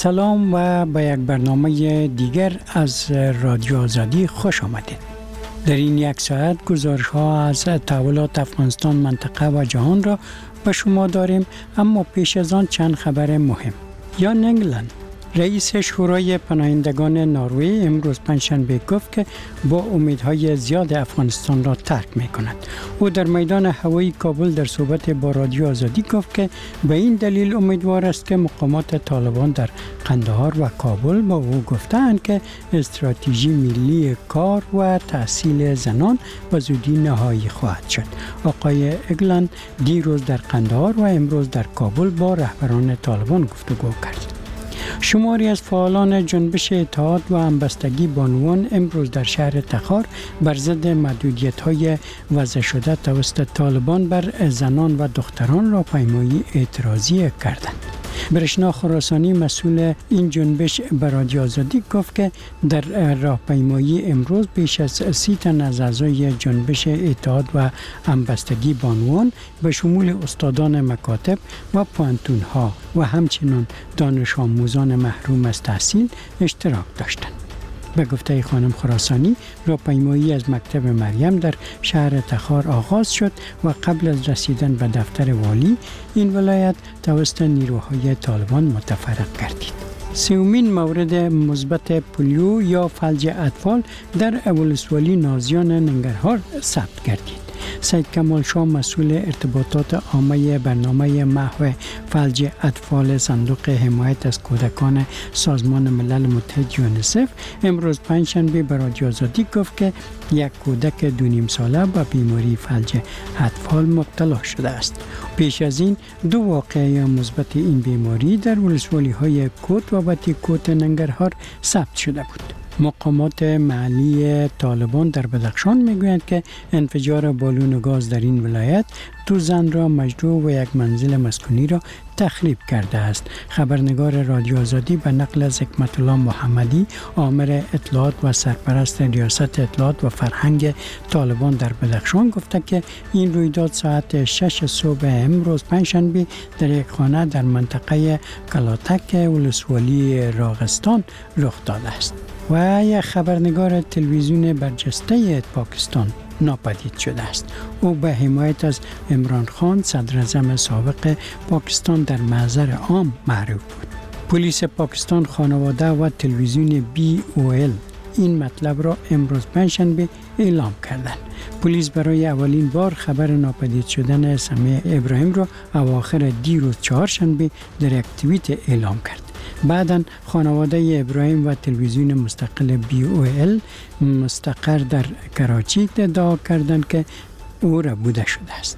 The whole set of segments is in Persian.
سلام و به یک برنامه دیگر از رادیو آزادی خوش آمدید. در این یک ساعت گزارش ها از تحولات افغانستان، منطقه و جهان را به شما داریم، اما پیش از آن چند خبر مهم. یان انگلند، رئیس شورای پناهندگان نروژ، امروز پنجشنبه گفت که با امیدهای زیاد افغانستان را ترک می‌کند. او در میدان هوایی کابل در صحبت با رادیو آزادی گفت که به این دلیل امیدوار است که مقامات طالبان در قندهار و کابل با او گفتند که استراتژی ملی کار و تحصیل زنان به زودی نهایی خواهد شد. آقای انگلند دیروز در قندهار و امروز در کابل با رهبران طالبان گفتگو کرد. شماری از فعالان جنبش اتحاد و همبستگی بانوان امروز در شهر تخار بر ضد محدودیت‌های وضع شده توسط طالبان بر زنان و دختران راهپیمایی اعتراضی کردند. برشنا خراسانی مسئول این جنبش به رادیو آزادی گفت که در راهپیمایی امروز بیش از 30 تن از اعضای جنبش اتحاد و همبستگی بانوان به شمول استادان مکاتب و پوهنتون‌ها و همچنین دانش آموزان محروم از تحصیل اشتراک داشتند. به گفته خانم خراسانی، راهپیمایی از مکتب مریم در شهر تخار آغاز شد و قبل از رسیدن به دفتر والی این ولایت توسط نیروهای طالبان متفرق گردید. سومین مورد مثبت پولیو یا فلج اطفال در ولسوالی نازیان ننگرهار ثبت گردید. سید کمال شاه مسئول ارتباطات عامه برنامه محو فلج اطفال صندوق حمایت از کودکان سازمان ملل متحد یونیسف امروز پنجشنبه به رادیو آزادی گفت که یک کودک 2.5 ساله به بیماری فلج اطفال مبتلا شده است. پیش از این 2 واقعه مثبت این بیماری در ولسوالی های کوت و بتی کوت ننگرهار ثبت شده بود. مقامات محلی طالبان در بدخشان میگویند که انفجار بالون گاز در این ولایت 2 زن را مجروح و یک منزل مسکونی را تخریب کرده است. خبرنگار رادیو آزادی به نقل از حکمت الله محمدی، آمر اطلاعات و سرپرست ریاست اطلاعات و فرهنگ طالبان در بدخشان گفته که این رویداد ساعت 6 صبح امروز پنجشنبه در یک خانه در منطقه کلاتک ولسوالی راغستان رخ داده است. و یک خبرنگار تلویزیون برجسته پاکستان ناپدید شده است. او به حمایت از عمران خان صدر اعظم سابق پاکستان در محضر عام معروف بود. پلیس پاکستان، خانواده و تلویزیون BOL این مطلب را امروز پنجشنبه اعلام کردند. پلیس برای اولین بار خبر ناپدید شدن سمیع ابراهیم را اواخر دیروز چهارشنبه در یک توییت اعلام کرد. بعداً خانواده ابراهیم و تلویزیون مستقل BOL مستقر در کراچی ادعا کردند که او را بوده شده است.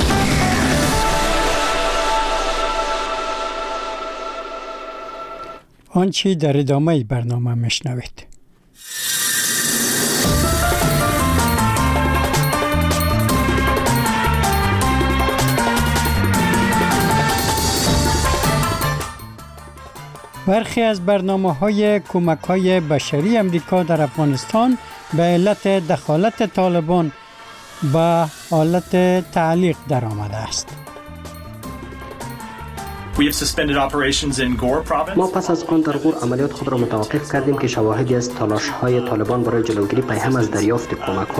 آنچه در ادامه برنامه میشنوید. برخی از برنامه‌های کمک‌های بشری امریکا در افغانستان به علت دخالت طالبان به حالت تعلیق درآمده است. ما پس از آن در غور عملیات خود را متوقف کردیم که شواهدی از تلاش‌های طالبان برای جلوگیری پیهم از دریافت کمک‌ها.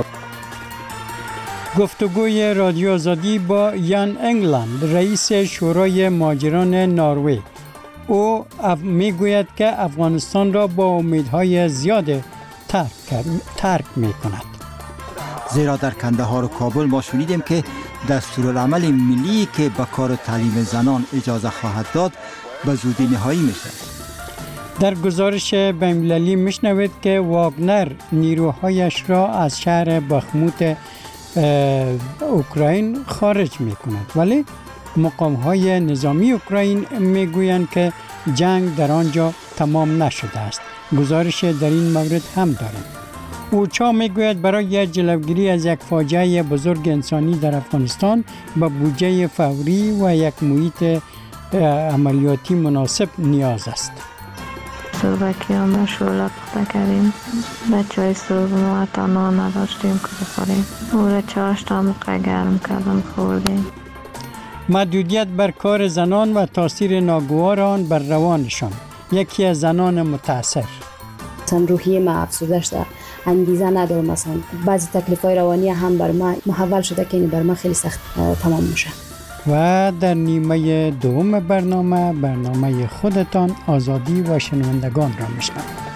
گفتگوی رادیو آزادی با یان انگلند، رئیس شورای مهاجران نروژ. او میگوید که افغانستان را با امیدهای زیاد ترک می کند. زیرا در کندهار و کابل ما شنیدیم که دستورالعمل ملی که به کار تعلیم زنان اجازه خواهد داد به زودی نهایی میشه. در گزارش بین‌المللی میشنوید که واگنر نیروهایش را از شهر بخموت اوکراین خارج میکند، ولی مقام‌های نظامی اوکراین میگویند که جنگ در آنجا تمام نشده است. گزارش در این مورد هم داریم. اوچا میگوید برای جلوگیری از یک فاجعه بزرگ انسانی در افغانستان به بودجه فوری و یک محیط عملیاتی مناسب نیاز است. صبحکی هم شوله پخته کردیم، بچه های صبح ما حتی نان نداشتیم که بخوریم. او را چاش تا موقع گرم کردم خوردیم. محدودیت بر کار زنان و تاثیر ناگوار آن بر روانشان. یکی از زنان متاثر. مثلا روحیه ما افسرده شده، انگیزه ندارم، مثلا بعضی تکلیف‌های روانی هم بر ما محول شده که این بر ما خیلی سخت تمام میشه. و در نیمه دوم برنامه خودتان آزادی و شنوندگان را میشنوید.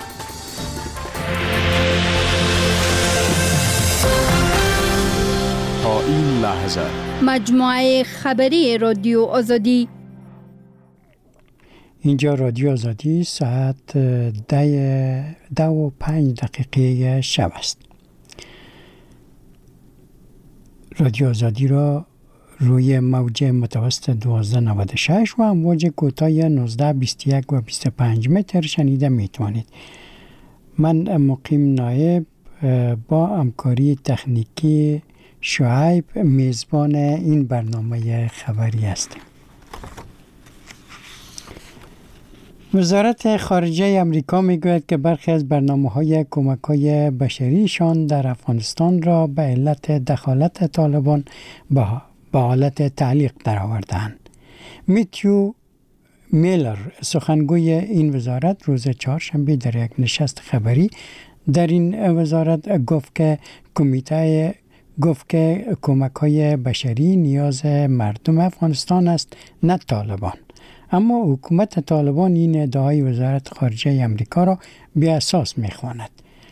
تا این لحظه مجموعه خبری رادیو آزادی. اینجا رادیو آزادی ساعت 10:05 شب است. رادیو آزادی را روی موج متوسط 1296 و امواج کوتاه 19، 21 و 25 متر شنیده میتوانید. من مقیم نایب با همکاری تکنیکی شعیب میزبان این برنامه خبری هستیم. وزارت خارجه امریکا میگوید که برخی از برنامه‌های کمک‌های بشریشان در افغانستان را به علت دخالت طالبان به حالت تعلیق درآورده‌اند. میتیو میلر سخنگوی این وزارت روز چهارشنبه در یک نشست خبری در این وزارت گفت که کمک‌های بشری نیاز مردم افغانستان است، نه طالبان. اما حکومت طالبان این ادعای وزارت خارجه امریکا را بی اساس می‌خواند.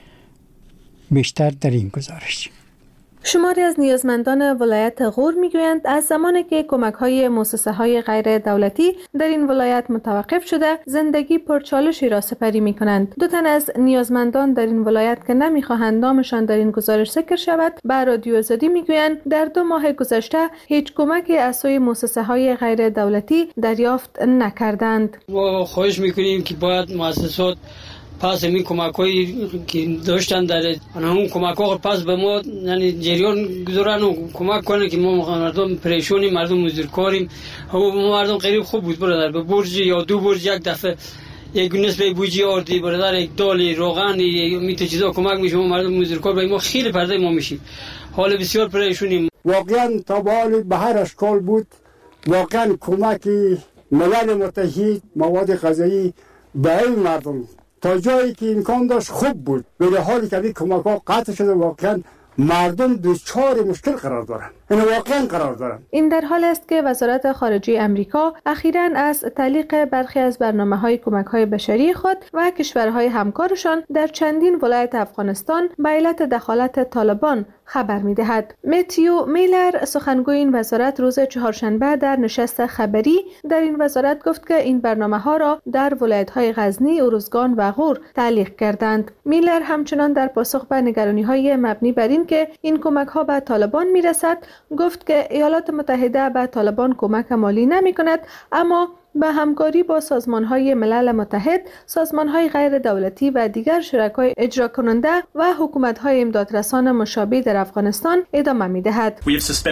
بیشتر در این گزارش. شماری از نیازمندان ولایت غور میگویند از زمانی که کمک‌های مؤسسه‌های غیر دولتی در این ولایت متوقف شده، زندگی پرچالشی را سپری می‌کنند. 2 تن از نیازمندان در این ولایت که نمی‌خواهند نامشان در این گزارش ذکر شود، به رادیو آزادی میگویند در 2 ماه گذشته هیچ کمکی از سوی مؤسسه‌های غیر دولتی دریافت نکردند. ما خواهش می‌کنیم که باید مؤسسات پس این کمک‌هایی که داشتن در اون کمک‌ها پس به ما یعنی جریان گذارن و کمک کنن که ما مردم پریشونیم، مردم مزدورکاریم. ما مردم قریب خوب بود برادر، به برج یا 2 برج یک دفعه یک نسبه بوجی آردی برادر، یک دال روغن میت چیزا کمک میشه. ما مردم مزدورکار به ما خیلی پرده ما میشیم، حال بسیار پریشونیم. واقعا تابال به هر اشکال بود. واقعا کمک ملل متحد مواد غذایی به این مردم تا جایی که امکان داشت خوب بود، ولی حالی که این کمک ها قطع شده واقعا مردم دچار مشکل قرار دارند. این واقعا قرار دارند. این در حال است که وزارت خارجه امریکا اخیراً از تعلیق برخی از برنامه‌های کمک‌های بشری خود و کشورهای همکارشان در چندین ولایت افغانستان به علت دخالت طالبان خبر می‌دهد. میتیو میلر سخنگوی این وزارت روز چهارشنبه در نشست خبری در این وزارت گفت که این برنامه‌ها را در ولایت‌های غزنی، ارزگان و غور تعلیق کردند. میلر همچنان در پاسخ به نگرانی‌های مبنی بر این که این کمک‌ها به طالبان می‌رسد گفت که ایالات متحده به طالبان کمک مالی نمی‌کند، اما به همکاری با سازمان‌های ملل متحد، سازمان‌های غیر دولتی و دیگر شرکای اجرا کننده و حکومت‌های امدادرسان مشابه در افغانستان ادامه می‌دهد.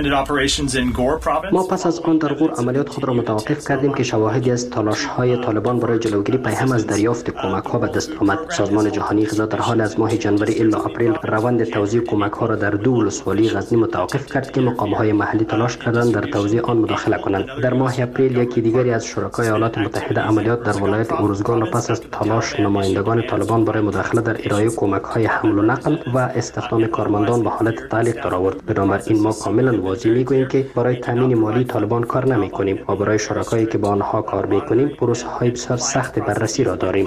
ما پس از آن در غور عملیات خود را متوقف کردیم که شواهدی از تلاش‌های طالبان برای جلوگیری پیهم از دریافت کمک‌ها به دست آمد. سازمان جهانی غذا در حال از ماه ژانویه الی آپریل روند توزیع کمک‌ها را در 2 ولسوالی غزنی متوقف کرد که مقام‌های محلی تلاش کردند در توزیع آن مداخله کنند. در ماه اپریل یکی دیگری از شرکای ایالات متحده عملیات در ولایت ارزگان را پس از تلاش نمایندگان طالبان برای مداخله در ارائه کمک‌های حمل و نقل و استخدام کارمندان به حالت تعلیق درآورد. بنابراین ما کاملا واضح می‌گوییم که برای تامین مالی طالبان کار نمی‌کنیم و برای شرکایی که با آنها کار می‌کنیم پروسه‌های بسیار سخت بررسی را داریم.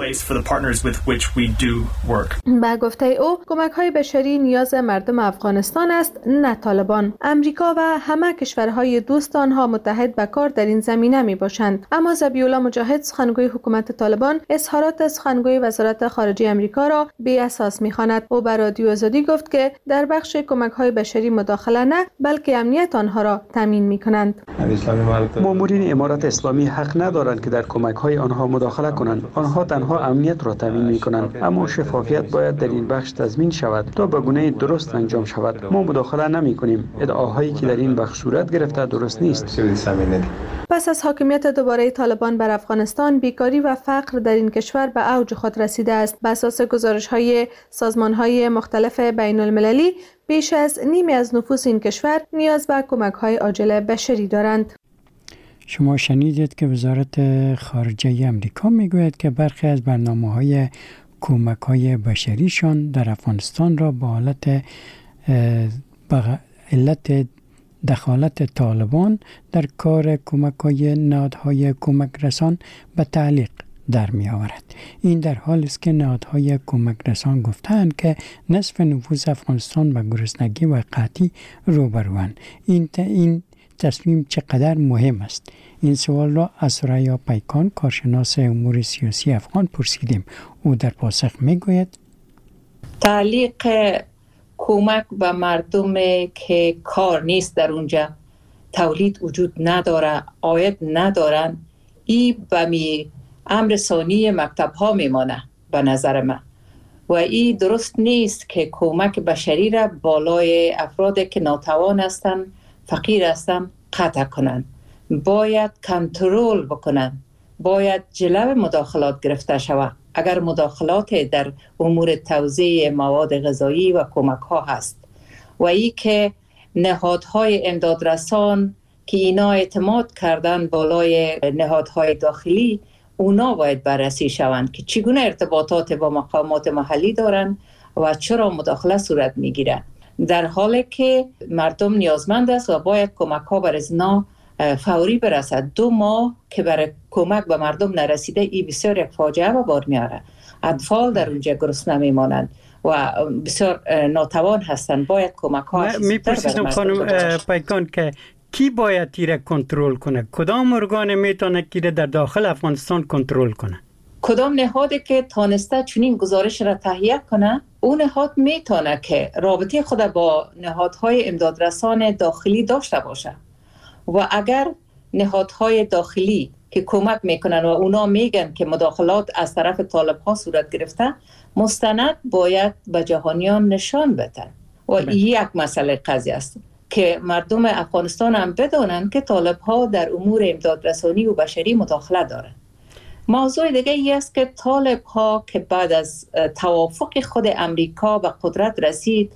با گفته او کمک‌های بشری نیاز مردم افغانستان است، نه طالبان. امریکا و همه کشورهای دوست آنها متحد به کار در این زمینه می‌باشند. اما ذبیح‌الله مجاهد سخنگوی حکومت طالبان اظهارات سخنگوی وزارت خارجه امریکا را بی اساس می‌خواند. او بر رادیو آزادی گفت که در بخش کمک‌های بشری مداخله نه، بلکه امنیت آنها را تامین می‌کنند. مامورین امارات اسلامی حق ندارند که در کمک‌های آنها مداخله کنند. آنها تنها امنیت را تامین می‌کنند، اما شفافیت باید در این بخش تضمین شود تا به گونه درست انجام شود. ما مداخله نمی‌کنیم. ادعاهایی که در این بخش صورت گرفته درست نیست. پس از حاکمیت دوباره طالبان بر افغانستان، بیکاری و فقر در این کشور به اوج خود رسیده است. بر اساس گزارش‌های سازمان‌های مختلف بین‌المللی، بیش از نیمی از نفوس این کشور نیاز به کمک‌های عاجل بشری دارند. شما شنیدید که وزارت خارجه امریکا میگوید که برخی از برنامه‌های کمک‌های بشریشان در افغانستان را به علت دخالت طالبان در کار کمک‌های نهادهای کمک رسان به تعلیق در می آورد. این در حالی است که نهادهای کمک رسان گفتند که نصف نفوس افغانستان به گرسنگی و قحطی روبروند. این تصمیم چقدر مهم است؟ این سوال را از ثریا پیکان، کارشناس امور سیاسی افغان پرسیدیم. او در پاسخ می گوید تعلیق کمک به مردم که کار نیست در اونجا، تولید وجود نداره، عاید ندارن، این به امر ثانی مکتب ها میمانه به نظر من. و این درست نیست که کمک بشری را بالای افرادی که ناتوان هستن، فقیر هستن قطع کنن. باید کنترل بکنن، باید جلو مداخلات گرفته شود. اگر مداخلات در امور توزیع مواد غذایی و کمک ها هست و ای که نهادهای امدادرسان که اینا اعتماد کردن بالای نهادهای داخلی، اونا باید بررسی شوند که چگونه ارتباطات با مقامات محلی دارن و چرا مداخله صورت میگیره، در حالی که مردم نیازمند است و باید کمک ها بر ازنا فوری برسد. 2 ماه که برای کمک به مردم نرسیده، این بسیار یک فاجعه به بار میاره. اطفال در اونجا گرسنه میمانند و بسیار ناتوان هستند. باید کمک ها میپرسیدم خانم پیکان که کی باید تیره کنترل کنه؟ کدام ارگان میتونه که در داخل افغانستان کنترل کنه؟ کدام نهادی که تانسته چنین گزارش را تهیه کنه، اون نهاد میتونه که رابطه خود با نهادهای امدادرسان داخلی داشته باشه. و اگر نهادهای داخلی که کمک میکنن و اونا میگن که مداخلات از طرف طالب ها صورت گرفته، مستند باید به جهانیان نشان بدن. و این یک مسئله قضیه است که مردم افغانستان هم بدونن که طالب ها در امور امدادرسانی و بشری مداخله دارن. موضوع دیگه ای است که طالب ها که بعد از توافق خود امریکا به قدرت رسید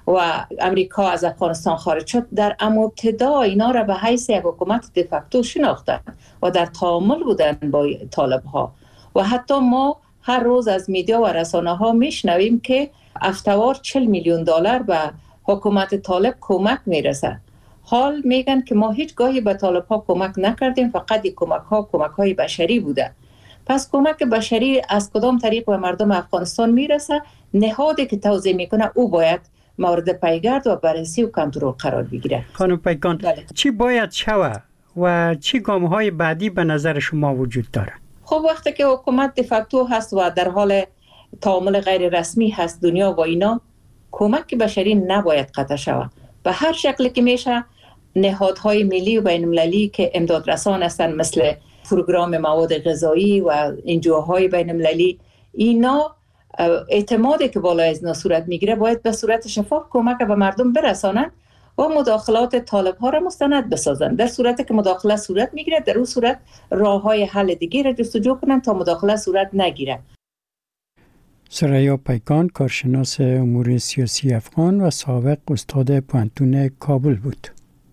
و امریکا از افغانستان خارج شد، در ابتدا اینا را به حیث یک حکومت دفکتو شناختن و در تعامل بودن با طالب ها. و حتی ما هر روز از میدیا و رسانه ها میشنویم که افتوار 40 میلیون دلار به حکومت طالب کمک میرسه. حال میگن که ما هیچ گاهی به طالب ها کمک نکردیم، فقط این کمک های بشری بوده. پس کمک بشری از کدام طریق به مردم افغانستان میرسه؟ نهادی که توزیع میکنه او باید مورد پیگرد و بررسی و کنترل قرار بگیره. خانم پیکان، چی باید شود و چی گام‌های بعدی به نظر شما وجود داره؟ خب وقتی که حکومت دفکتو هست و در حال تعامل غیر رسمی هست دنیا و اینا، کمک بشری نباید قطع شود. به هر شکلی که میشه نهادهای ملی و بین‌المللی که امدادرسان هستن، مثل پروگرام مواد غذایی و انجوهای بین‌المللی، اینا اعتمادی که بالای از اینا صورت میگیره باید به صورت شفاف کمک به مردم برسانن و مداخلات طالب ها را مستند بسازن. در صورتی که مداخله صورت میگیره، در اون صورت راه های حل دیگه را جستجو کنن تا مداخله صورت نگیره. ثریا پیکان، کارشناس امور سیاسی افغان و سابق استاد پوهنتون کابل بود.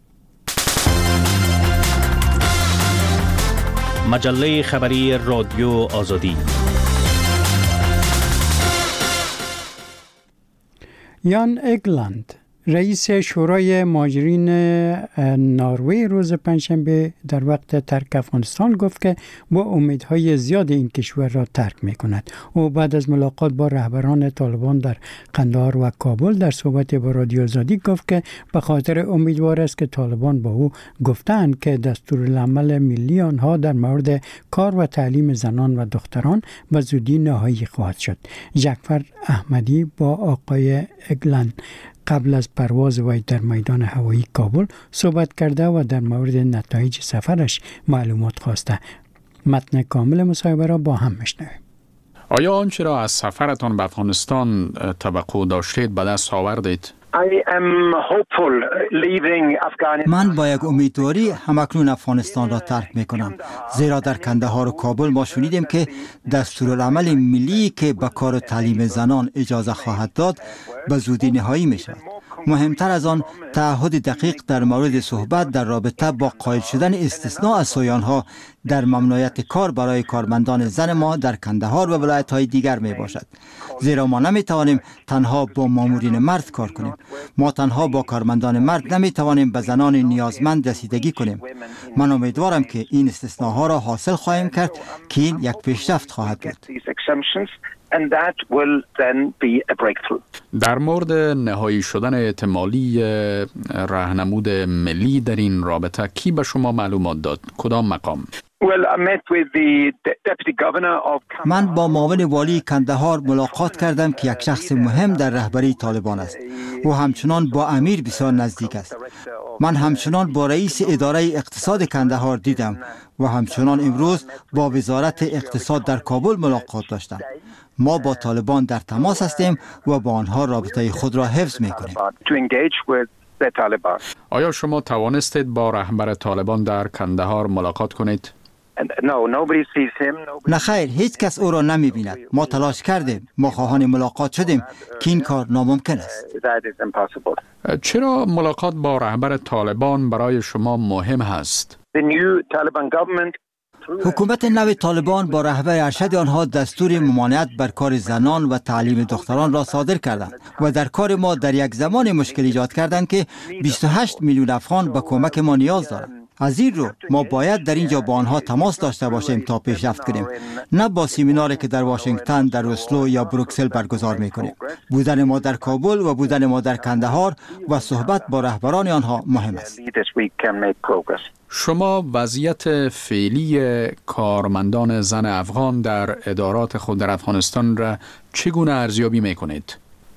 مجله خبری رادیو آزادی. یان اگلند، رئیس شورای مهاجرین نروژ، روز پنجشنبه در وقت ترک افغانستان گفت که با امیدهای زیاد این کشور را ترک می‌کند. او بعد از ملاقات با رهبران طالبان در قندهار و کابل در صحبت با رادیو آزادی گفت که به خاطر امیدوار است که طالبان با او گفتند که دستورالعمل ملی آنها در مورد کار و تعلیم زنان و دختران به زودی نهایی خواهد شد. جعفر احمدی با آقای اگلند قبل از پرواز وی در میدان هوایی کابل صحبت کرده و در مورد نتایج سفرش معلومات خواسته. متن کامل مصاحبه را با هم میشنویم. آیا آنچه را از سفرتان به افغانستان توقع داشتید به دست آوردید؟ من با یک امیدواری همکنون افغانستان را ترک میکنم، زیرا در کندهار و کابل ما شنیدیم که دستورالعمل ملی که به کار تعلیم زنان اجازه خواهد داد به زودی نهایی می شود. مهمتر از آن تعهد دقیق در مورد صحبت در رابطه با قائل شدن استثناء از سویانها در ممنوعیت کار برای کارمندان زن ما در کندهار و ولایت‌های دیگر می باشد. زیرا ما نمی توانیم تنها با مامورین مرد کار کنیم. ما تنها با کارمندان مرد نمی توانیم به زنان نیازمند رسیدگی کنیم. من امیدوارم که این استثناءها را حاصل خواهیم کرد که این یک پیشرفت خواهد بود. در مورد نهایی شدن احتمالی راهنمود ملی در این رابطه کی به شما معلومات داد؟ کدام مقام؟ من با معاون والی کندهار ملاقات کردم که یک شخص مهم در رهبری طالبان است. او همچنان با امیر بسیار نزدیک است. من همچنان با رئیس اداره اقتصاد کندهار دیدم و همچنان امروز با وزارت اقتصاد در کابل ملاقات داشتم. ما با طالبان در تماس هستیم و با آنها رابطه خود را حفظ می‌کنیم. آیا شما توانستید با رهبر طالبان در کندهار ملاقات کنید؟ نه خیر، هیچ کس او را نمی بیند. ما تلاش کردیم، ما خواهان ملاقات شدیم که این کار ناممکن است. چرا ملاقات با رهبر طالبان برای شما مهم است؟ حکومت نو طالبان با رهبر ارشد آنها دستور ممانعت بر کار زنان و تعلیم دختران را صادر کردند و در کار ما در یک زمان مشکل ایجاد کردند که 28 میلیون افغان به کمک ما نیاز دارند. از این رو ما باید در اینجا با آنها تماس داشته باشیم تا پیشرفت کنیم، نه با سمیناری که در واشنگتن، در اسلو یا بروکسل برگزار میکنیم. بودن ما در کابل و بودن ما در کندهار و صحبت با رهبران آنها مهم است. شما وضعیت فعلی کارمندان زن افغان در ادارات خود در افغانستان را چگونه ارزیابی میکنید؟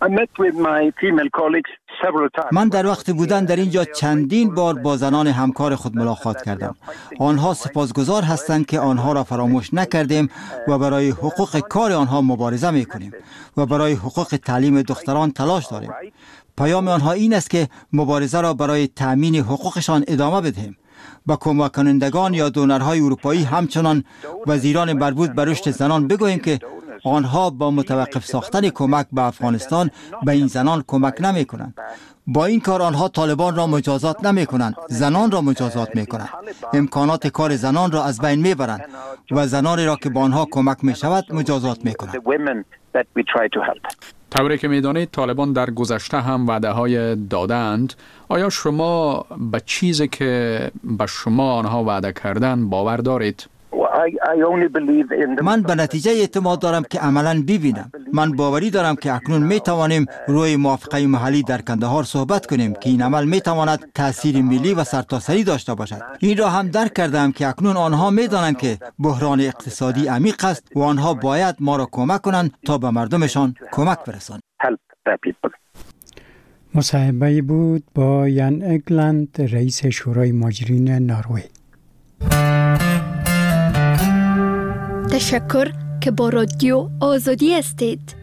من در وقت بودن در اینجا چندین بار با زنان همکار خود ملاقات کردم. آنها سپاسگزار هستند که آنها را فراموش نکردیم و برای حقوق کار آنها مبارزه میکنیم و برای حقوق تعلیم دختران تلاش داریم. پیام آنها این است که مبارزه را برای تأمین حقوقشان ادامه بدهیم. با کمک کنندگان یا دونرهای اروپایی همچنان وزیران مربوط به رشد زنان بگوییم که آنها با متوقف ساختن کمک به افغانستان به این زنان کمک نمی کنند. با این کار آنها طالبان را مجازات نمی کنند، زنان را مجازات می کنند. امکانات کار زنان را از بین می برند و زنانی را که با آنها کمک می شود مجازات می کنند. طوری که می دانید طالبان در گذشته هم وعده های دادند. آیا شما به چیزی که به شما آنها وعده کردند باور دارید؟ من به نتیجه اعتماد دارم که عملاً ببینم. من باوری دارم که اکنون می توانیم روی موافقه محلی در کندهار صحبت کنیم که این عمل می تواند تأثیر ملی و سرتاسری داشته باشد. این را هم درک کردم که اکنون آنها می دانند که بحران اقتصادی عمیق است و آنها باید ما را کمک کنند تا به مردمشان کمک برسانند. مصاحبه بود با یان اگلند، رئیس شورای مهاجرین نروژ. تشکر که با رادیو آزادی هستید.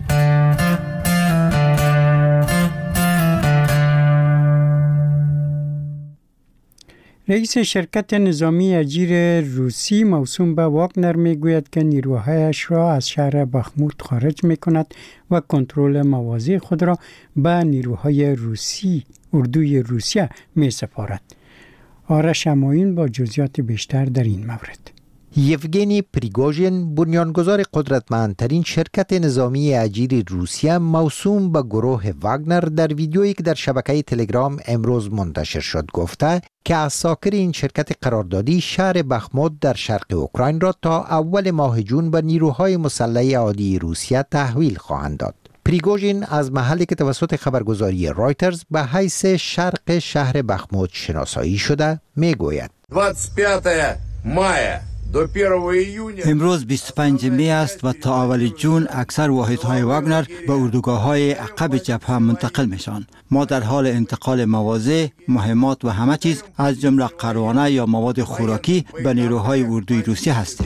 رئیس شرکت نظامی اجیر روسی موسوم به واگنر میگوید که نیروهایش را از شهر بخموت خارج میکند و کنترل مواضع خود را به نیروهای روسی اردوی روسیه میسپارد. آرش اماین با جزئیات بیشتر در این مورد. یوگنی پریگوژین، بنیانگذار قدرتمندترین شرکت نظامی اجیر روسیه موسوم به گروه واگنر، در ویدیویی که در شبکه تلگرام امروز منتشر شد گفته که از ساکر این شرکت قراردادی شهر بخموت در شرق اوکراین را تا اول ماه جون به نیروهای مسلح عادی روسیه تحویل خواهند داد. پریگوژین از محلی که توسط خبرگزاری رایترز به حیث شرق شهر بخموت شناسایی شده میگوید 25 ماه امروز 25 می است و تا اول جون اکثر واحدهای واگنر به اردوگاه‌های عقب جبهه منتقل میشن. ما در حال انتقال مواضع، مهمات و همه چیز از جمله قروانه یا مواد خوراکی به نیروهای اردوی روسیه هستیم.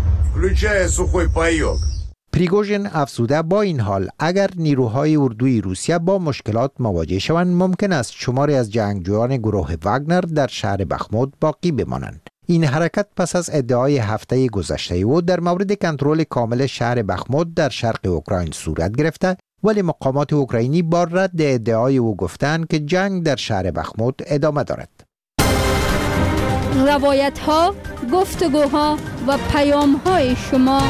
پریگوژین افزوده با این حال اگر نیروهای اردوی روسیه با مشکلات مواجه شوند ممکن است شماری از جنگجویان گروه واگنر در شهر بخموت باقی بمانند. این حرکت پس از ادعای هفته گذشته او در مورد کنترل کامل شهر بخموت در شرق اوکراین صورت گرفته ولی مقامات اوکراینی با رد ادعای او گفتند که جنگ در شهر بخموت ادامه دارد. روایت ها، گفتگوها و پیام های شما.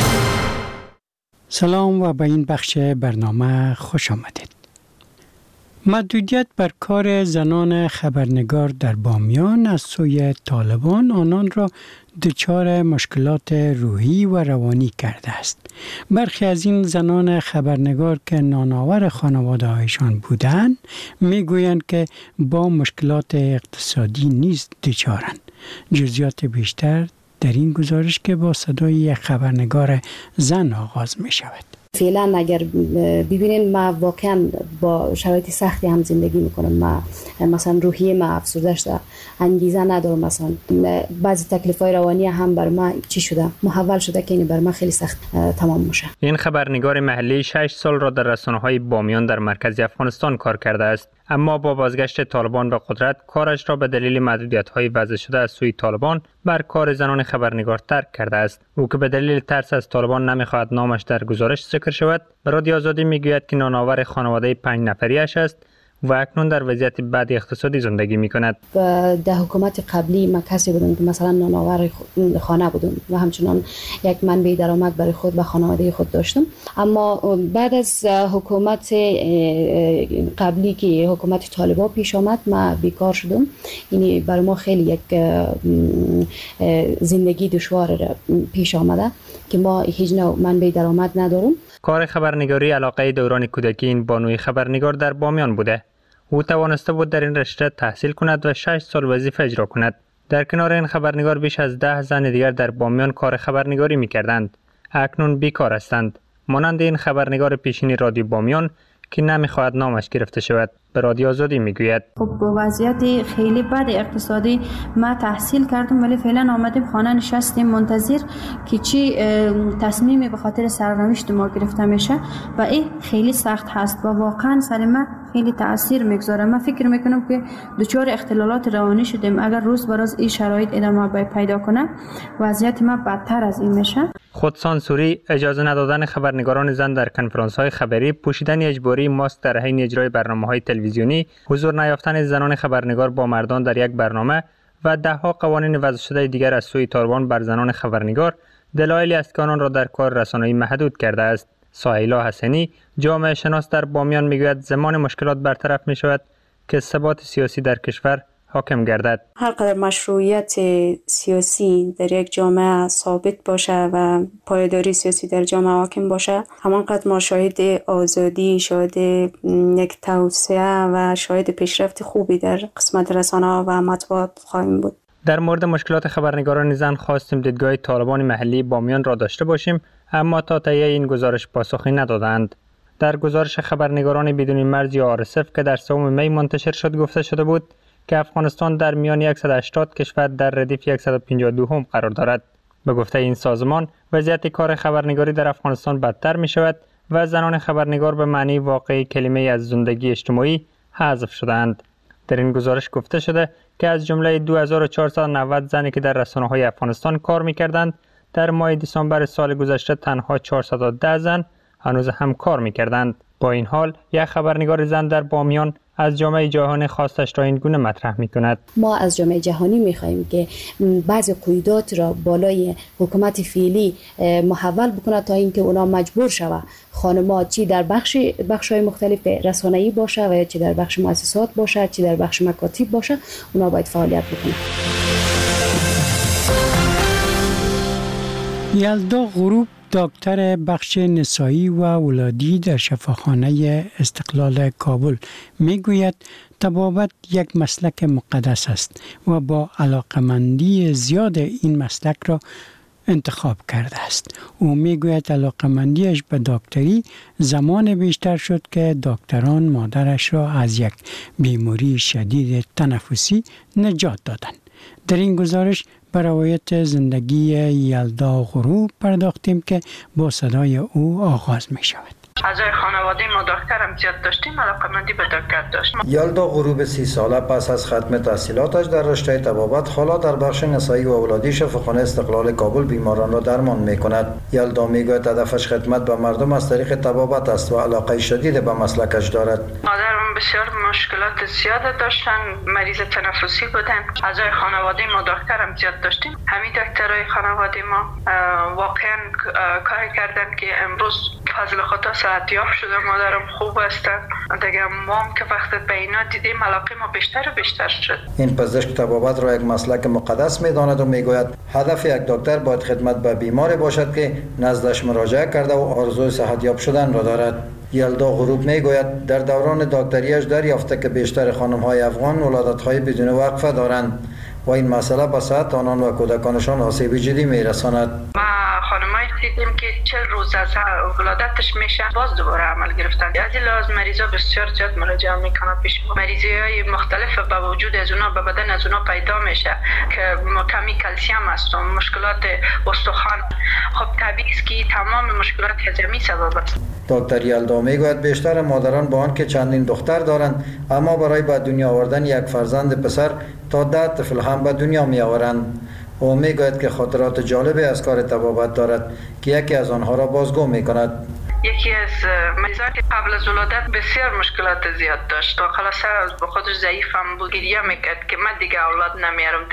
سلام و به این بخش برنامه خوش آمدید. محدودیت بر کار زنان خبرنگار در بامیان از سوی طالبان آنان را دچار مشکلات روحی و روانی کرده است. برخی از این زنان خبرنگار که نانآور خانواده‌هایشان بودند میگویند که با مشکلات اقتصادی نیز دچارند. جزئیات بیشتر در این گزارش که با صدای یک خبرنگار زن آغاز می شود. فعلا اگر ببینین ما واقعا با شرایط سختی هم زندگی میکنم. ما مثلا روحیه ما افسرده شده، انگیزه ندارم. مثلا بعضی تکلیف‌های روانی هم بر ما چی شده، محول شده که این بر ما خیلی سخت تمام میشه. این خبرنگار محلی 6 سال را در رسانه‌های بامیان در مرکز افغانستان کار کرده است، اما با بازگشت طالبان به قدرت کارش را به دلیل محدودیت‌های وضع شده از سوی طالبان بر کار زنان خبرنگار ترک کرده است. او که به دلیل ترس از طالبان نمی‌خواهد نامش در گزارش ذکر شود، به رادیو آزادی میگوید که نانآور خانواده 5 نفریش است و اکنون در وضعیت بد اقتصادی زندگی می‌کند. در حکومت قبلی ما کسی بودم که مثلا نانآور خانه بودم و همچنان یک منبع درآمد برای خود و خانواده خود داشتم، اما بعد از حکومت قبلی که حکومت طالبان پیش آمد ما بیکار شدم. یعنی برای ما خیلی یک زندگی دشوار پیش آمده که ما هیچ نوع منبع درآمد نداریم. کار خبرنگاری علاقه دوران کودکی این بانوی خبرنگار در بامیان بوده. او توانسته بود در این رشته تحصیل کند و 6 سال وظیفه اجرا کند. در کنار این خبرنگار بیش از 10 زن دیگر در بامیان کار خبرنگاری می‌کردند. اکنون بیکار هستند. مانند این خبرنگار پیشین رادیو بامیان که نمی‌خواهد نامش گرفته شود، به رادیو آزادی میگوید. خب با وضعیت خیلی بد اقتصادی ما تحصیل کردم، ولی فعلا آمدیم خانه نشستیم منتظر که چی تصمیمی به خاطر سرنوشت ما گرفته میشه و این خیلی سخت هست و واقعا سر ما خیلی تاثیر میگذاره. من فکر میکنم که دچار اختلالات روانی شدیم. اگر روز به روز این شرایط ادامه پیدا کنه وضعیت ما بدتر از این میشه. خودسانسوری، اجازه ندادن خبرنگاران زن در کنفرانس‌های خبری، پوشیدن اجباری ماسک در حین اجرای برنامه‌های تلویزیونی، حضور نیافتن زنان خبرنگار با مردان در یک برنامه و ده‌ها قوانین وضع شده دیگر از سوی طالبان بر زنان خبرنگار دلایلی است که آنان را در کار رسانه‌ای محدود کرده است. ساحیلا حسنی، جامعه شناس در بامیان میگوید زمان مشکلات برطرف می شود که ثبات سیاسی در کشور حاکم گردد. هر قدر مشروعیت سیاسی در یک جامعه ثابت باشه و پایداری سیاسی در جامعه حاکم باشه، همانقدر ما شاهد آزادی، شاهد یک توسعه و شاهد پیشرفت خوبی در قسمت رسانه‌ها و مطبوعات خواهیم بود. در مورد مشکلات خبرنگاران زن خواستیم دیدگاه طالبان محلی بامیان را داشته باشیم، اما تا تهیه این گزارش پاسخی ندادند. در گزارش خبرنگاران بدون مرز یا RSF که در 3 می منتشر شد گفته شده بود که افغانستان در میان 180 کشور در ردیف 152 قرار دارد. به گفته این سازمان، وضعیت کار خبرنگاری در افغانستان بدتر می شود و زنان خبرنگار به معنی واقعی کلمه از زندگی اجتماعی حذف شدند. در این گزارش گفته شده که از جمله 2490 زنی که در رسانه‌های افغانستان کار می‌کردند، در ماه دسامبر سال گذشته تنها 410 زن هنوز هم کار می‌کردند. با این حال، یک خبرنگار زن در بامیان از جامعه جهانی خواستش را این گونه مطرح می‌کند. ما از جامعه جهانی می‌خواهیم که بعضی قیودات را بالای حکومت فعلی محول بکنه تا اینکه اونا مجبور شوه خانم‌ها چی در بخش‌های مختلف رسانه‌ای باشه و چی در بخش مؤسسات باشه، چی در بخش مکاتب باشه، اونا باید فعالیت بکنه. یلدا غروب، دکتر بخش نسایی و ولادی در شفاخانه استقلال کابل میگوید طبابت یک مسلک مقدس است و با علاقمندی زیاد این مسلک را انتخاب کرده است. او میگوید علاقمندیش به دکتری زمان بیشتر شد که دکتران مادرش را از یک بیماری شدید تنفسی نجات دادند. در این گزارش به روایت زندگی یلدا غروب پرداختیم که با صدای او آغاز می شود. اعضای خانواده ما دکترم زیاد داشتیم، علاقه‌مندی به دکتر داشت. یلدا غروب 30 ساله پس از ختم تحصیلاتش در رشته طبابت حالا در بخش نسایی و اولادی شفاخانه استقلال کابل بیماران را درمان می‌کند. یلدا میگوید هدفش خدمت به مردم از طریق طبابت است و علاقه شدید به مسلکش دارد. مادرم بسیار مشکلات زیاد داشتن، مریض تنفسی بودن. اعضای خانواده ما دکترم زیاد داشتیم. همین دکترای خانواده ما واقعا کار کردن که امروز فضل خدا صحتیاب شده، مادرم خوب هستن. دیگه ما هم که وقت به اینا دیدیم علاقه ما بیشتر و بیشتر شد. این پزشک طبابت را یک مسلک مقدس می‌داند و میگوید هدف یک دکتر باید خدمت به بیماری باشد که نزدش مراجعه کرده و آرزوی صحتیاب شدن را دارد. یلدا غروب میگوید در دوران دکتریش دریافته که بیشتر خانم‌های افغان ولادت‌های بدون وقفه دارند و این مسئله به صحت آنان و کودکانشان آسیب جدی می‌رساند. خانمایی دیدیم که 40 روز از ولادتش میشه باز دوباره عمل گرفتن. از این لحاظ مریضا بسیار زیاد مراجعه میکنن پیش ما. مریضی‌های مختلف با وجود از اونا به بدن از اونا پیدا میشه که کمی کلسیم است و مشکلات استخوان. خب طبیعی است که تمام مشکلات هضمی سبب است. دکتر یلدا میگوید بیشتر مادران با آنکه چندین دختر دارند اما برای به دنیا آوردن یک فرزند پسر تا 10 طفل هم به دنیا می آورند. او میگوید که خاطرات جالبی از کار طبابت دارد که یکی از آنها را بازگو میکند. یکی از مریضان که قبل از ولادت بسیار مشکلات زیاد داشت و خلاصه به خودش ضعیفم بود، گریه میکرد که من دیگه اولاد نمیارم.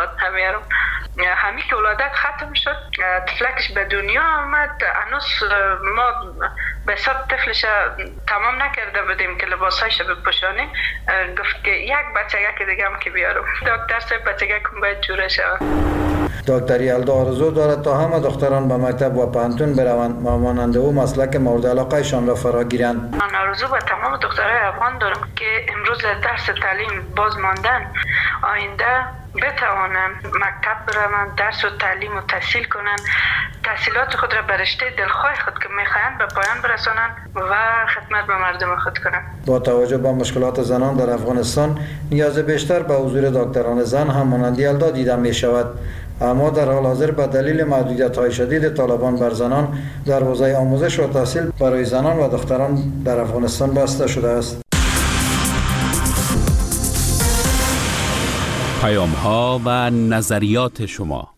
همین که ولادت ختم شد طفلکش به دنیا آمد. هنوز ما به حساب طفلش تمام نکرده بودیم که لباسایش بپوشانیم. گفت که یک بچگک دیگه هم که بیارم. دکتر صاحب بچگک باید جوره شود. دکتر یلدا آرزو دارد تا همه دختران به مکتب و پانتون بروند و مانند او مسلک مورد علاقهشان را فرا گیرند. من آرزو به تمام دخترای افغان دارم که امروز درس تعلیم باز ماندن، آینده بتوانند مکتب بروند، درس و تعلیم و تحصیل کنند، تحصیلات خود را به رشته دلخواه خود که میخواهند به پایان برسانند و خدمت به مردم خود کنند. با توجه به مشکلات زنان در افغانستان نیاز بیشتر به حضور دکتران زن هم مانند یلدا دیده می شود. اما در حال حاضر به دلیل محدودیت‌های شدید طالبان بر زنان دروازه آموزش و تحصیل برای زنان و دختران در افغانستان بسته شده است. پیام‌ها و نظریات شما.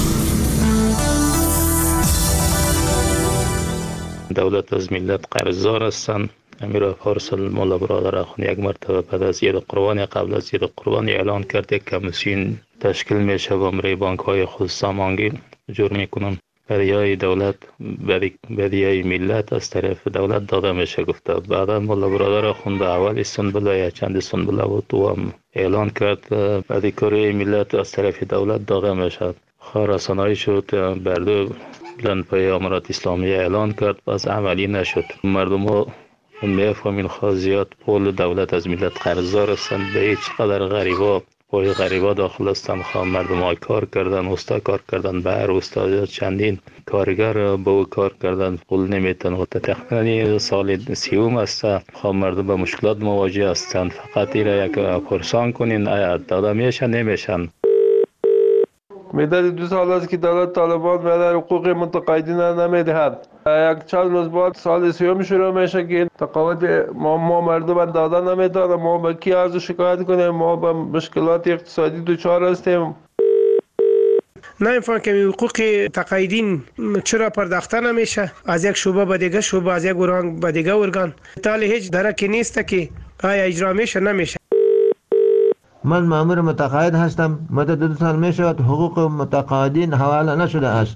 دولت از ملت قرضدار هستند. امیر پارسال مولا برادر اخوان یک مرتبه بعد از عید قربان قبل از عید قربان اعلان کرد یک کمیسیون تشکیل میشه و برای بانک‌های خودسامانگی جور میکنن. بدیهای دولت بدیهای ملت از طرف دولت داده میشه گفته. بعدا مولا برادر اخوان به اول سنبله یا چند سنبله بود و هم اعلان کرد بدیکاری ملت از طرف دولت داده میشه. رسانه‌ای شد بردو لنپای امارات اسلامی اعلان کرد باز عملی نشد. مردم ها میفهمین خاصیات پول دولت از ملت قرضدار هستند. به هیچ قدر غریبا پای غریبا داخل هستند. مردم های کار کردن، استا کار کردن، به هر استا چندین کارگر به او کار کردن، پول نمیتن و تقریبا سال 30 است. مردم به مشکلات مواجه هستند. فقط این را یک پرسان کنین آیا داده میشن نمیشن. مدت 2 سال است که دولت طالبان به حقوق متقاعدین نمیدهد. یک چند روز بعد سال 30 شروع میشه که تقاعد ما مردم داده نمیدن. ما به کی عرض شکایت کنیم؟ ما به مشکلات اقتصادی دچار هستیم. نمیفهم که حقوق تقاعدین چرا پرداخته نمیشه از یک شعبه به دیگه شعبه، از یک ارگان به دیگه ارگان. تالی هیچ درکی نیست که آیا اجرا میشه نمیشه. من مأمور متقاعد هستم. مدت 2 سال می شود حقوق متقاعدین حواله نشده است.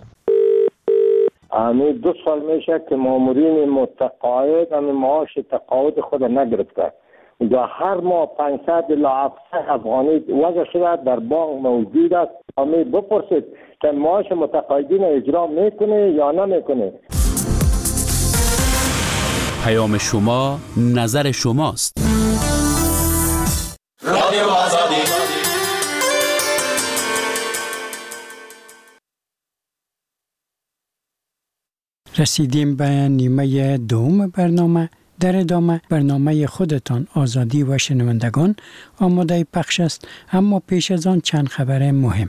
2 سال میشه که مامورین متقاعد معاش تقاعد خود نگرفته و هر ماه 500 الی 700 افغانی وضع شده در بانک موجود است. بپرسید که معاش متقاعدین اجرا میکنه یا نمیکنه. پیام شما نظر شماست. رادیو آزادی. رسیدیم به نیمه دوم برنامه. در ادامه برنامه خودتان آزادی و شنوندگان آماده پخش است، اما پیش از آن چند خبر مهم.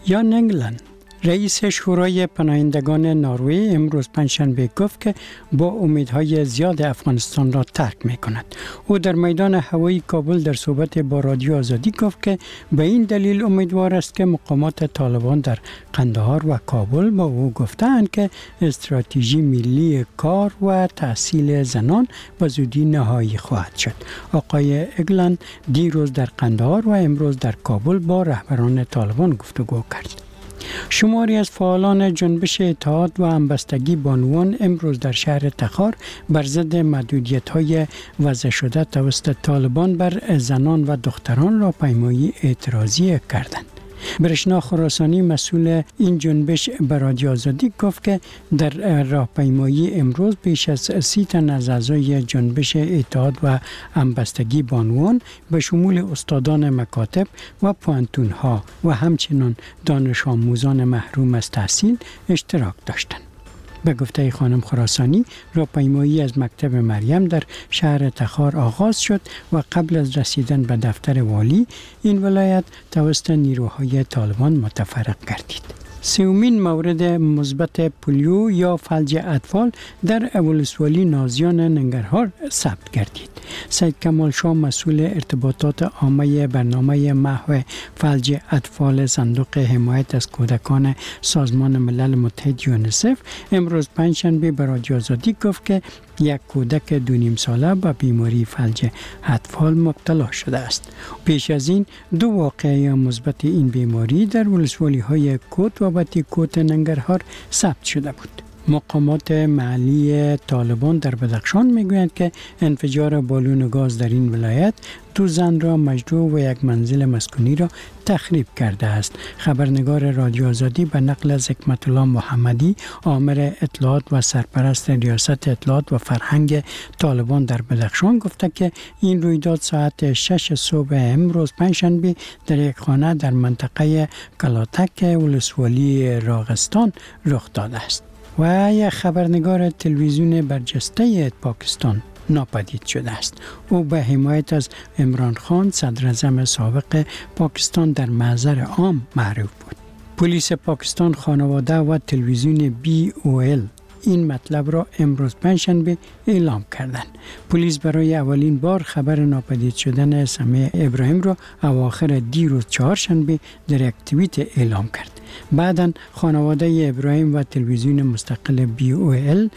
یان انگلند رئیس شورای پناهندگان نروژ امروز پنجشنبه گفت که با امیدهای زیاد افغانستان را ترک می‌کند. او در میدان هوایی کابل در صحبت با رادیو آزادی گفت که به این دلیل امیدوار است که مقامات طالبان در قندهار و کابل با او گفتند که استراتژی ملی کار و تحصیل زنان به زودی نهایی خواهد شد. آقای اگلند دیروز در قندهار و امروز در کابل با رهبران طالبان گفتگو کرد. شماری از فعالان جنبش اتحاد و همبستگی بانوان امروز در شهر تخار بر ضد محدودیت‌های وضع شده توسط طالبان بر زنان و دختران راهپیمایی اعتراضی کردند. برشنا خراسانی مسئول این جنبش به رادیو آزادی گفت که در راهپیمایی امروز بیش از 30 تن از اعضای جنبش اتحاد و همبستگی بانوان به شمول استادان مکاتب و پوهنتون‌ها و همچنین دانش آموزان محروم از تحصیل اشتراک داشتند. به گفته خانم خراسانی راهپیمایی از مکتب مریم در شهر تخار آغاز شد و قبل از رسیدن به دفتر والی این ولایت توسط نیروهای طالبان متفرق گردید. سومین مورد مثبت پولیو یا فلج اطفال در ولسوالی نازیان ننگرهار ثبت گردید. سید کمال شاه مسئول ارتباطات عامه برنامه محو فلج اطفال صندوق حمایت از کودکان سازمان ملل متحد یونیسف امروز پنجشنبه به رادیو آزادی گفت که یک کودک 2.5 ساله به بیماری فلج اطفال مبتلا شده است. پیش از این 2 واقعه مثبت این بیماری در ولسوالی‌های کوت و بتی کوت ننگرهار ثبت شده بود. مقامات محلی طالبان در بدخشان میگویند که انفجار بالون گاز در این ولایت 2 زن را مجروح و یک منزل مسکونی را تخریب کرده است. خبرنگار رادیو آزادی به نقل از حکمت الله محمدی آمر اطلاعات و سرپرست ریاست اطلاعات و فرهنگ طالبان در بدخشان گفته که این رویداد ساعت 6 صبح امروز پنجشنبه در یک خانه در منطقه کلاتک ولسوالی راغستان رخ داده است. و یک خبرنگار تلویزیون برجسته پاکستان ناپدید شده است. او به حمایت از عمران خان صدر اعظم سابق پاکستان در محضر عام معروف بود. پلیس پاکستان، خانواده و تلویزیون BOL این مطلب را امروز پنجشنبه اعلام کردند. پلیس برای اولین بار خبر ناپدید شدن سمیع ابراهیم را اواخر دیروز چهارشنبه در یک توییت اعلام کرد. بعداً خانواده ابراهیم و تلویزیون مستقل BOL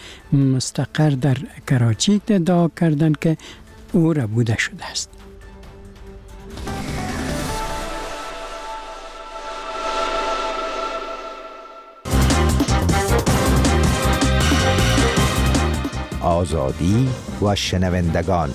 مستقر در کراچی ادعا کردند که او ربوده شده است. آزادی و شنوندگان.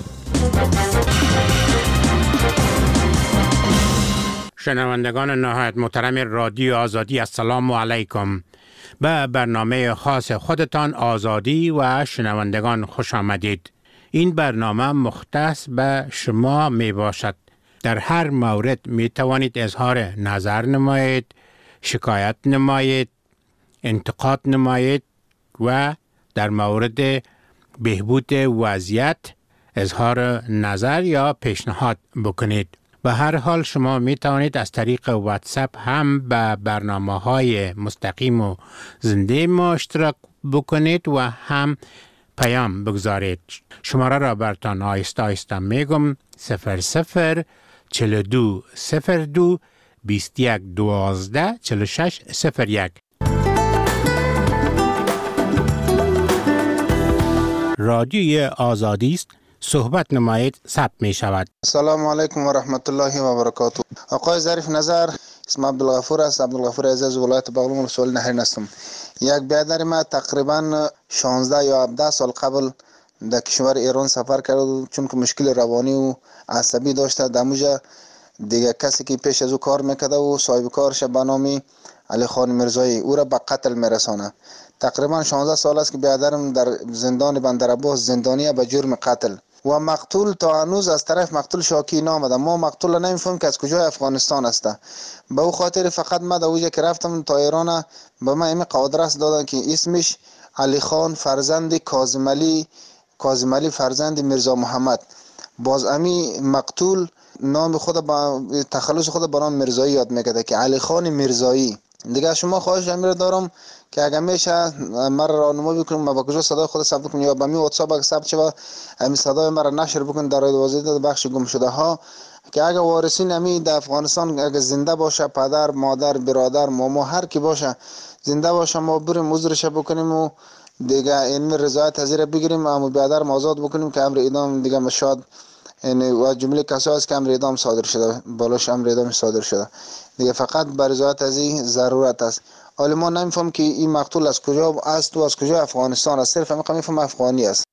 شنوندگان نهایت محترم رادیو آزادی، السلام علیکم. به برنامه خاص خودتان آزادی و شنوندگان خوش آمدید. این برنامه مختص به شما می باشد. در هر مورد می توانید اظهار نظر نمایید، شکایت نمایید، انتقاد نمایید و در مورد بهبود وضعیت اظهار نظر یا پیشنهاد بکنید. به هر حال شما می توانید از طریق واتساپ هم به برنامه‌های مستقیم و زنده ما اشتراک بکنید و هم پیام بگذارید. شماره را براتان آهسته آهسته میگم: 00 42 02 21 12 46 01. رادیوی آزادی است. صحبت نمایید، ثبت می شود. سلام علیکم و رحمت الله و برکاته. آقای ظریف نظر، اسم عبدالغفور است. عبدالغفور عزیز، ولایت بغلان، ولسوالی نهرین هستم. یک برادر ما تقریبا 16 یا 17 سال قبل در کشور ایران سفر کرد، چون که مشکل روانی و عصبی داشته. دموجا دیگه کسی که پیش از او کار میکرده و صاحب کارش به نام علی خان مرزایی او را به قتل میرسانه. تقریبا 16 سال است که برادرم در زندان بندرعباس زندانی به جرم قتل و مقتول تا هنوز از طرف مقتول شاکی نامده. ما مقتول نمیفهم که از کجای افغانستان است. به او خاطر فقط ما در اوجه که رفتم تا ایران به ما این قادرس دادن که اسمش علی خان فرزند کاظم علی فرزند میرزا محمد. باز امی مقتول نام خود با تخلص خود با نام مرزایی یاد میکرده که علی خان مرزایی. دیگه شما خواهش امیر دارم که اگر میشه مرا راهنمایی بکنیم ما با کجا صدای خود ثبت کنیم یا با می واتساپ اگه ثبت شه همین صدای مرا نشر بکنید در رادیو آزادی بخش گم شده ها، که اگر وارثین امی در افغانستان اگر زنده باشه، پدر مادر برادر ماما هر کی باشه زنده باشه، ما بریم عذرش بکنیم و دیگه این رضایت از زیر بگیریم، اما برادر آزاد بکنیم که امر اعدام دیگه مشاد یعنی و جمله کسایی است که امر اعدام صادر شده، بالاش امر اعدام صادر شده دیگه، فقط بر رضایت از این ضرورت است. حالا ما نمیفهم که این مقتول از کجا است و از کجا افغانستان است، صرف میفهم افغانی است.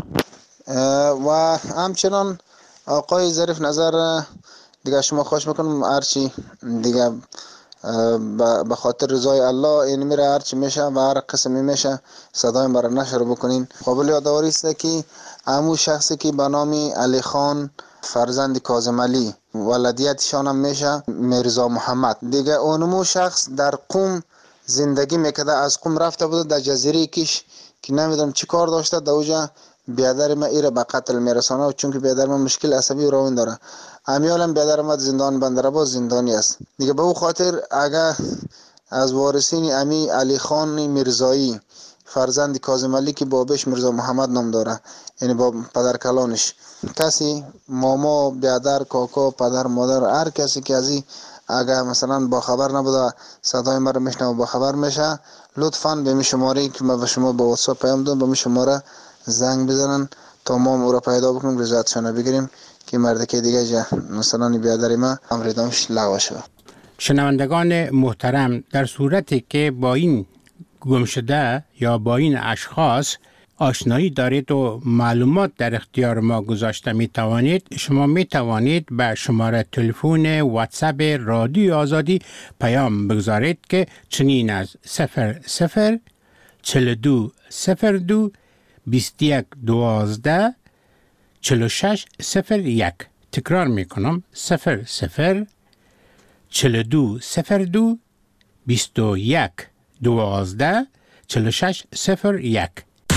و همچنان آقای ظریف نظر دیگه شما خواهش میکنم هرچی دیگه به خاطر رضای الله این میره هرچی میشه و هر قسمی میشه صدای برای نشر بکنین. قابل یادآوری است که همون شخصی که به نام علی خان فرزند کاظم علی ولدیتشان هم میشه میرزا محمد، دیگه اونمو شخص در قم زندگی میکرده، از قم رفته بوده در جزیره کش که نمیدونم چی کار داشته، در اوجا بیادر ما ایره به قتل میرسانه و چون که بیادر ما مشکل عصبی و روان داره، امیالم بیادر ما زندان بندرعباس زندانی است دیگه. به او خاطر اگر از وارثین امی علی خان میرزایی فرزند کاظم علی که بابش میرزا محمد نام داره، یعنی با پدر کلانش کسی ماما بیادر کاکا پدر مادر هر کسی که از این اگر مثلا با خبر نبوده صدای ما رو میشنوه با خبر میشه، لطفاً به می شماره که ما به شما با واتساپ پیام دادم به می شماره زنگ بزنن تا ما او را پیدا بکنیم رضایتشان بگیریم که مرد که دیگه مثلا بیادر ما امر اعدامش لغو شود. شنوندگان محترم، در صورتی که با این گمشده یا با این اشخاص آشنایی دارید و معلومات در اختیار ما گذاشته شما می توانید به شماره تلفن واتساپ رادیو آزادی پیام بگذارید که چنین از 00 42 02 21 12 46 01. تکرار می کنم 00 42 02 21 12 46 01.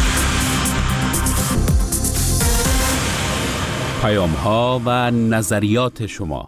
پیام ها و نظریات شما.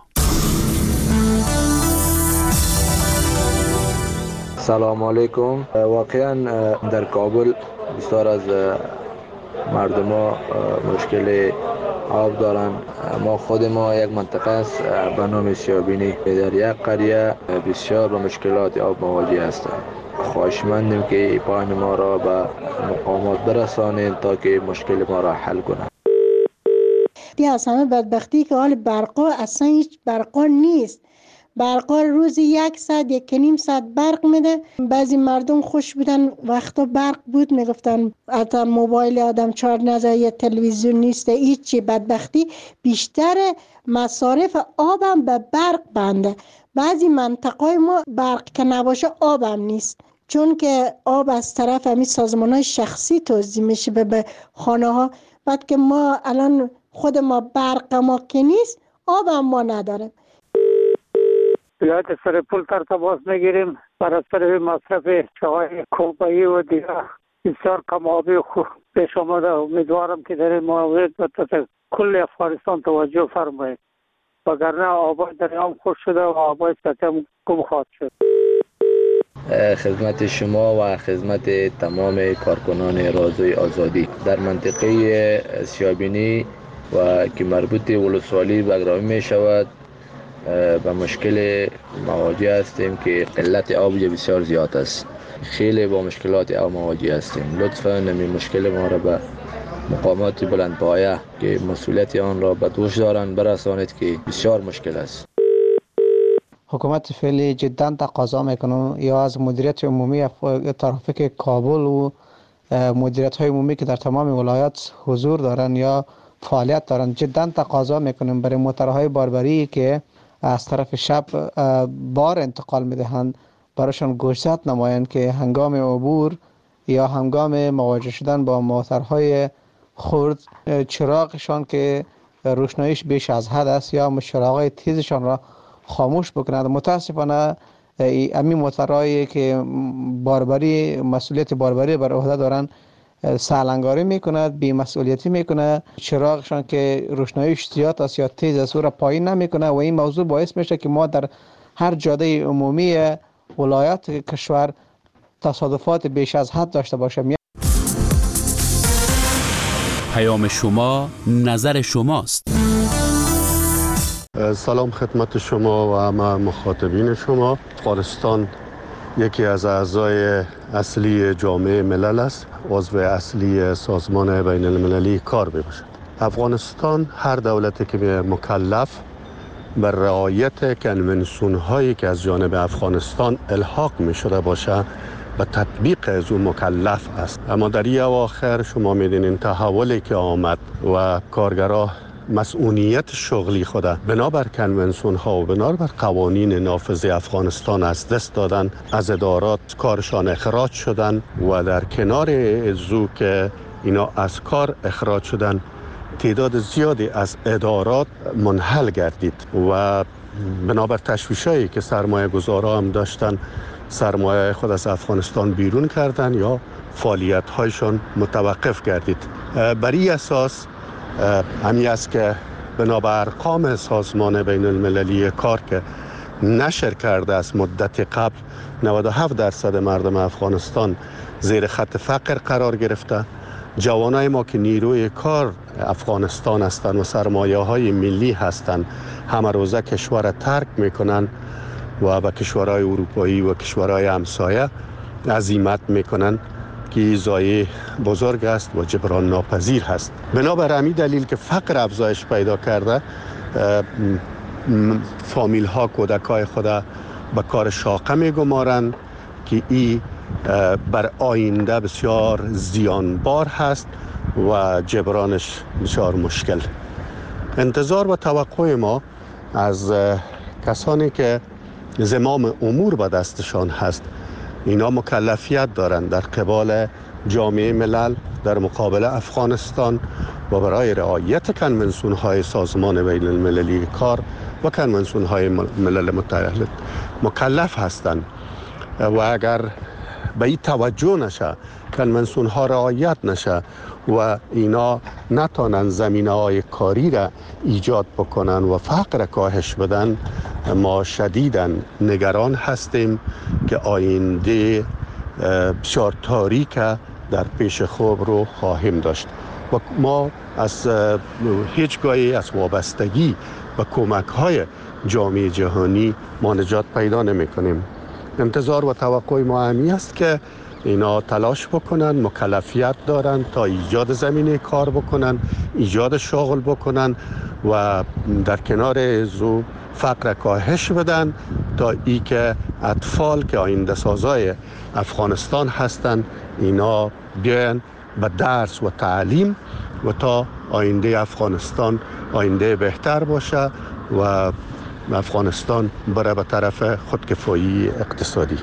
سلام علیکم. واقعا در کابل بسیار از مردم ها مشکل آب دارن. ما خود ما یک منطقه است به نام سیابینی، در یک قریه بسیار با مشکلات آب مواجه هستند. خواهشمندیم که پایین ما را به مقامات برسانید تا که مشکل ما را حل کنند. دی از همه بدبختی که حال برقا اصلا هیچ برقا نیست. برقا روزی 1 ساعت 1.5 ساعت برق میده. بعضی مردم خوش بودن وقتا برق بود میگفتن حتی موبایل آدم چارج نزد یا تلویزیون نیست. هیچی بدبختی بیشتر مصارف آبم به برق بنده. بعضی منطقه ما برق که نباشه آبم نیست، چون که آب از طرف همین سازمان‌های شخصی توزیع میشه به خانه ها. بعد که ما الان خود ما برق ما که نیست، آب هم ما نداریم. ولایت سرپل ترتباس میگیریم بر اثر مصرف چای کوبایی و دیگر بسیار کم آبی خوب پیش آمده. امیدوارم که در این مورد کل افغانستان توجه فرمایید، وگرنه آبای دریام خوش شده و آبای سطح هم گم خواهد شد. خدمت شما و خدمت تمام کارکنان رادیوی آزادی در منطقه سیابینی و که مربوط ولسوالی بگرامی می شود به مشکل مواجه هستیم که قلت آب بسیار زیاد است. خیلی با مشکلات آب مواجه هستیم. لطفاً این مشکل ما را به مقامات بلندپایه که مسئولیت آن را به دوش دارند برسانید که بسیار مشکل است. حکومت فعلی جدا تقاضا میکنه یا از مدیریت عمومی ترافیک کابل و مدیریت های عمومی که در تمام ولایات حضور دارن یا فعالیت دارن، جدا تقاضا میکنیم برای موترهای باربری که از طرف شب بار انتقال میدهند براشون گوشزد نمایند که هنگام عبور یا هنگام مواجه شدن با موترهای خرد چراغشان که روشناییش بیش از حد است یا چراغهای تیزشان را خاموش بکنند. متاسفانه همین موترهایی که باربری مسئولیت باربری بر عهده دارند سالنگاری میکند، بی‌مسئولیتی میکنه، چراغشان که روشناییش زیاد است یا تیز است او را پایین نمیکنه و این موضوع باعث میشه که ما در هر جاده عمومی ولایات کشور تصادفات بیش از حد داشته باشه. پیام شما نظر شماست. سلام خدمت شما و همه مخاطبین شما. افغانستان یکی از اعضای اصلی جامعه ملل است، عضو اصلی سازمان بین المللی کار میباشد. افغانستان هر دولتی که مکلف بر رعایت کنونسیون هایی که از جانب افغانستان الحاق می شده باشه به تطبیق از اون مکلف است. اما در این اواخر شما میدونین تحولی که آمد و کارگرها مسئولیت شغلی خود بنابر کنونسیون ها و بنابر قوانین نافذ افغانستان از دست دادن، از ادارات کارشان اخراج شدن و در کنار ازو که اینا از کار اخراج شدن تعداد زیادی از ادارات منحل گردید و بنابر تشویشایی که سرمایه گذارا هم داشتن سرمایه خود از افغانستان بیرون کردن یا فعالیت هایشان متوقف گردید. بر این اساس همی است که بنابر ارقام سازمان بین المللی کار که نشر کرده از مدت قبل 97% مردم افغانستان زیر خط فقر قرار گرفته. جوانای ما که نیروی کار افغانستان هستند و سرمایه های ملی هستند همه روزه کشور ترک میکنن و به کشورهای اروپایی و کشورهای همسایه عزیمت میکنن که ضایعه بزرگ است و جبران ناپذیر هست. بنابر همین دلیل که فقر افزایش پیدا کرده فامیل ها کودکای خود به کار شاقه میگمارند که این بر آینده بسیار زیانبار هست و جبرانش بسیار مشکل. انتظار و توقع ما از کسانی که زمام امور به دستشان هست اینا مکلفیت دارند در قبال جامعه ملل در مقابل افغانستان و برای رعایت کنونسیون های سازمان بین المللی کار و کنونسیون های ملل متحد مکلف هستند و اگر به این توجه نشه، کنونسیون ها رعایت نشه و اینا نتانن زمینه های کاری را ایجاد بکنن و فقر کاهش بدن، ما شدیداً نگران هستیم که آینده بسیار تاریک در پیش خود رو خواهیم داشت و ما از هیچگاهی از وابستگی و کمک های جامعه جهانی ما نجات پیدا نمی کنیم. انتظار و توقع ما همی است که اینا تلاش بکنن، مکلفیت دارن تا ایجاد زمینه کار بکنن، ایجاد شغل بکنن و در کنار ازو فقر کاهش بدن تا ای که اطفال که آینده سازای افغانستان هستن اینا بیان به درس و تعلیم و تا آینده افغانستان آینده بهتر باشه و افغانستان بره به طرف خودکفایی اقتصادی.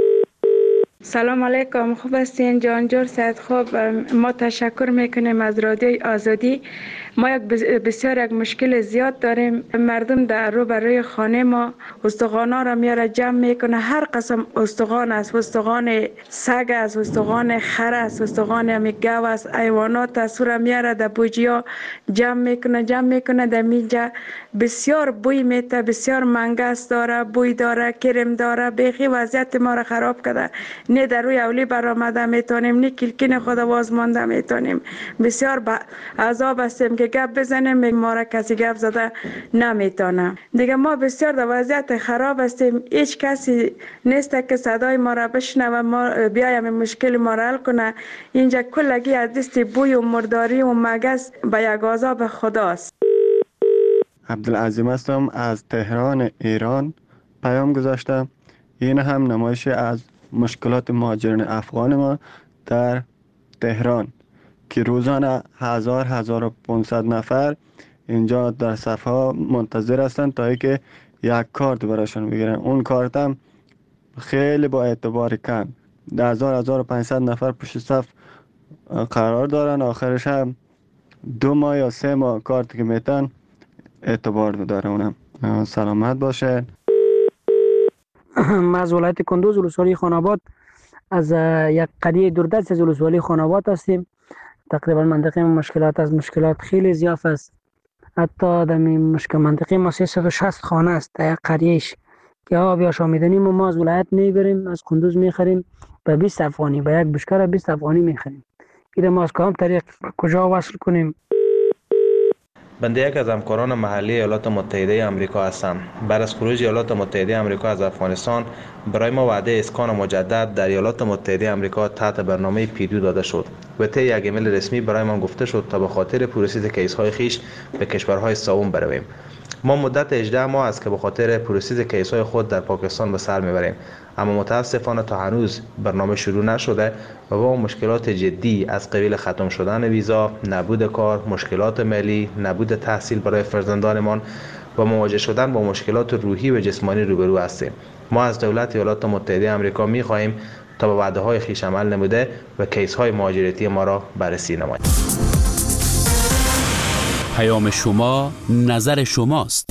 سلام علیکم، خوب هستین جانجور سید؟ خوب، ما تشکر میکنیم از رادیوی آزادی. ما بسیار یک مشکل زیاد داریم. مردم در روبروی خانه ما استخوانا را میاره جمع میکنه، هر قسم استخوان است، استخوان سگ است، استخوان خر است، استخوان گاو است، حیوانات است، را میاره در بوجیا جمع میکنه در میجا. بسیار بوی میته، بسیار منگس داره، بوی داره، کرم داره، بیخی وضعیت ما را خراب کرده. نه در روی اولی برآمده میتونیم، نه کلکین خود باز مانده میتونیم. بسیار عذاب هستیم که گپ بزنیم، ما را کسی گپ زده نمیتونه. دیگه ما بسیار در وضعیت خراب هستیم، هیچ کسی نیست که صدای ما را بشنوه و ما بیایم مشکل ما را حل کنه. اینجا کلگی از دست بوی و مرداری و مگس به یک عذاب خداست. عبدالعظیم هستم از تهران ایران. پیام گذاشتم. این هم نمایش از مشکلات مهاجرین افغان ما در تهران که روزانه 1500 نفر اینجا در صف ها منتظر هستند تا اینکه یک کارت براشون بگیرن. اون کارت هم خیلی با اعتبار کم 1500 نفر پشت صف قرار دارن. آخرش هم 2 ماه یا 3 ماه کارت که میتن اعتبار داره. اونم سلامت باشه. من از ولایت کندوز ولسوالی خاناباد از یک قریه دوردست از ولسوالی خاناباد هستیم. تقریبا منطقه مشکلات از مشکلات خیلی زیاد است. حتی در منطقه ما 360 خانه است در یک قریهش که آب آشامیدنی ما از ولایت میبریم، از کندوز میخریم به 20 افغانی، به یک بشکر 20 افغانی میخریم. این ما از کدام طریق کجا وصل کنیم؟ بنده یک از همکاران محلی ایالات متحده آمریکا هستم. بعد از خروج ایالات متحده آمریکا از افغانستان برای ما وعده اسکان مجدد در ایالات متحده آمریکا تحت برنامه پیدو داده شد و طی یک ایمیل رسمی برای ما گفته شد تا به خاطر پروسس کیس‌های خیش به کشورهای سوم برویم. ما مدت 18 ماه است که به خاطر پروسس کیس‌های خود در پاکستان به سر میبریم، اما متاسفانه تا هنوز برنامه شروع نشده و با مشکلات جدی از قبیل ختم شدن ویزا، نبود کار، مشکلات مالی، نبود تحصیل برای فرزندانمان و مواجه شدن با مشکلات روحی و جسمانی روبرو هستیم. ما از دولت ایالات متحده آمریکا می‌خواهیم تا به وعده‌های خویش عمل نموده و کیس‌های مهاجرتی ما را بررسی نماید. پیام شما نظر شماست.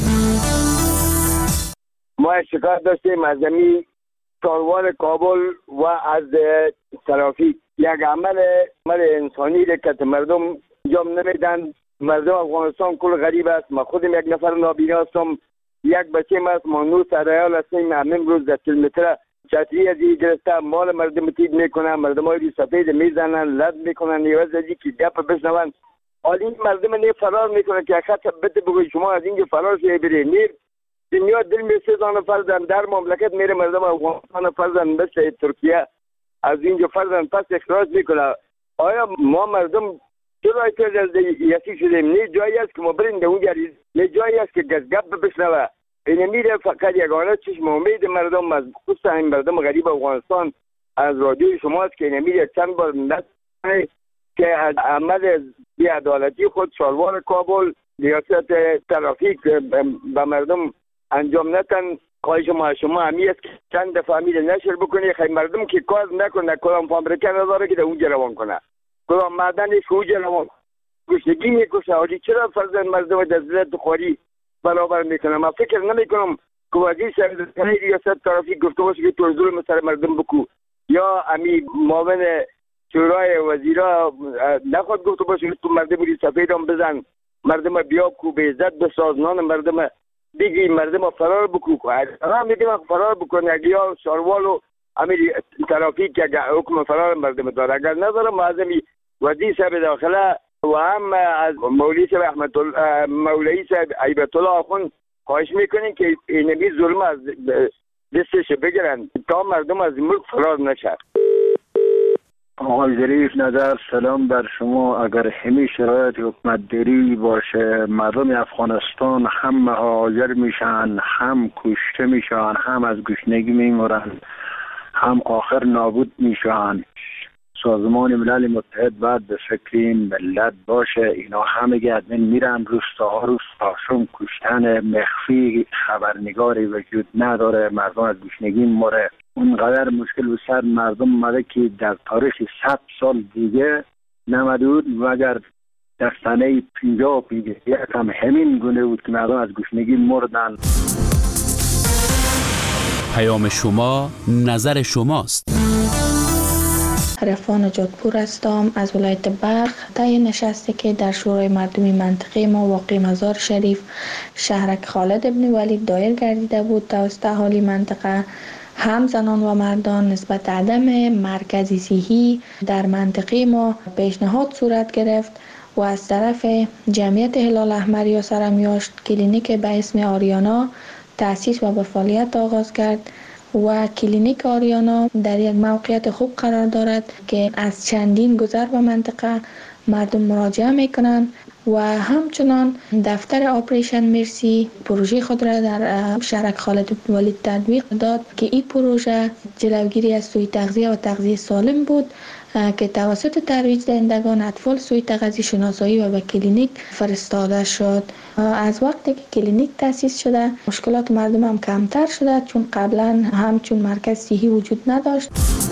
ما شکایت داشتیم از کاروان کابل و از ترافیک. یک عمل انسانی را که مردم انجام نمیدن. مردم افغانستان کل غریب است. ما خودم یک نفر نابینا هستم، یک بچه است، ما 9 سرایال هستیم. امروز 10 کیلومتر چتری از این گرفته مال مردم تید میکنن، مردم های سفید میزنن، لد میکنن، یواز از این که گپ بشنون. حالی مردم نه فرار میکنن که خط بده بگوی شما از اینجا فرار شده برید. نیر دنیا دل می سوزانه فرزن در مملکت میره مردم افغانستان فرزن مثل ترکیه از اینجا فرزن پس اخراج میکنه. آیا ما مردم چرا از یسی شدیم؟ نه جایی است که ما بریم در اونجا، نه جایی است که گپ بشنوه. این میره فقط یگانه چشم امید مردم از خصوصا این مردم غریب افغانستان از رادیوی شماست که این میره چند بار نکنه که از عمل بی‌عدالتی خود شالوار کابل ریاست ترافیک به مردم انجام نتن. خواهش ما شما همی است که چند دفعه میره نشر بکنی خیلی مردم که کار نکنه، کدام فابریکه نداره که در اونجا روان کنه، کدام معدنش اونجا روان گشنگی میکشه. حالی چرا فرزند مردم در ذلت خواری برابر میکنه؟ من فکر نمیکنم که وزیر سرزنی ریاست ترافیک گفته باشه که تو ظلم سر مردم بکو، یا امی معاون شورای وزیرا نخواد گفته باشه تو مردم ری سفیدم بزن، مردم بیا کو به عزت بساز، نان مردم دیگه مردم فرار بکو. هم میگه فرار بکنه اگه یا شاروال و امیر ترافیک اگه حکم فرار مردم داره، اگر نداره معظمی وزیر صاحب داخله و هم از مولوی صاحب احمد الله مولوی صاحب ایبت الله آخوند خواهش میکنین که اینمی ظلم از دستش بگیرن تا مردم از ملک فرار نشه. آقای ظریف نظر، سلام بر شما. اگر همین شرایط حکومت داری باشه مردم افغانستان هم مهاجر میشن، هم کشته میشن، هم از گشنگی میمرن، هم آخر نابود میشن. سازمان ملل متحد باید به فکر این ملت باشه. اینا همه گردن میرن روستاها شم کشتن مخفی، خبرنگاری وجود نداره، مردم از گشنگی مره. اونقدر مشکل و سر مردم مده که در تاریخ 100 سال دیگه نمدود و اگر در سنه 50 هم همین گونه بود که مردم از گشنگی مردن. پیام شما نظر شماست. عرفان جادپور هستم از ولایت بلخ. طی نشستی که در شورای مردمی منطقه ما واقع مزار شریف شهرک خالد ابن ولید دایر گردیده بود توسط اهالی منطقه، هم زنان و مردان نسبت عدم مرکزی صحی در منطقه ما پیشنهاد صورت گرفت و از طرف جمعیت هلال احمر یا سرمیاشت کلینیک به اسم آریانا تأسیس و به فعالیت آغاز کرد و کلینیک آریانا در یک موقعیت خوب قرار دارد که از چندین گذر به منطقه مردم مراجعه میکنند و همچنان دفتر آپریشن مرسی پروژه خود را در شهرک خالد بن ولید تطبیق داد که این پروژه جلوگیری از سوء تغذیه و تغذیه سالم بود که توسط ترویج دهندگان اطفال سوء تغذیه شناسایی و به کلینیک فرستاده شد. از وقتی که کلینیک تأسیس شده مشکلات مردم هم کمتر شده، چون قبلا همچون مرکز صحی وجود نداشت.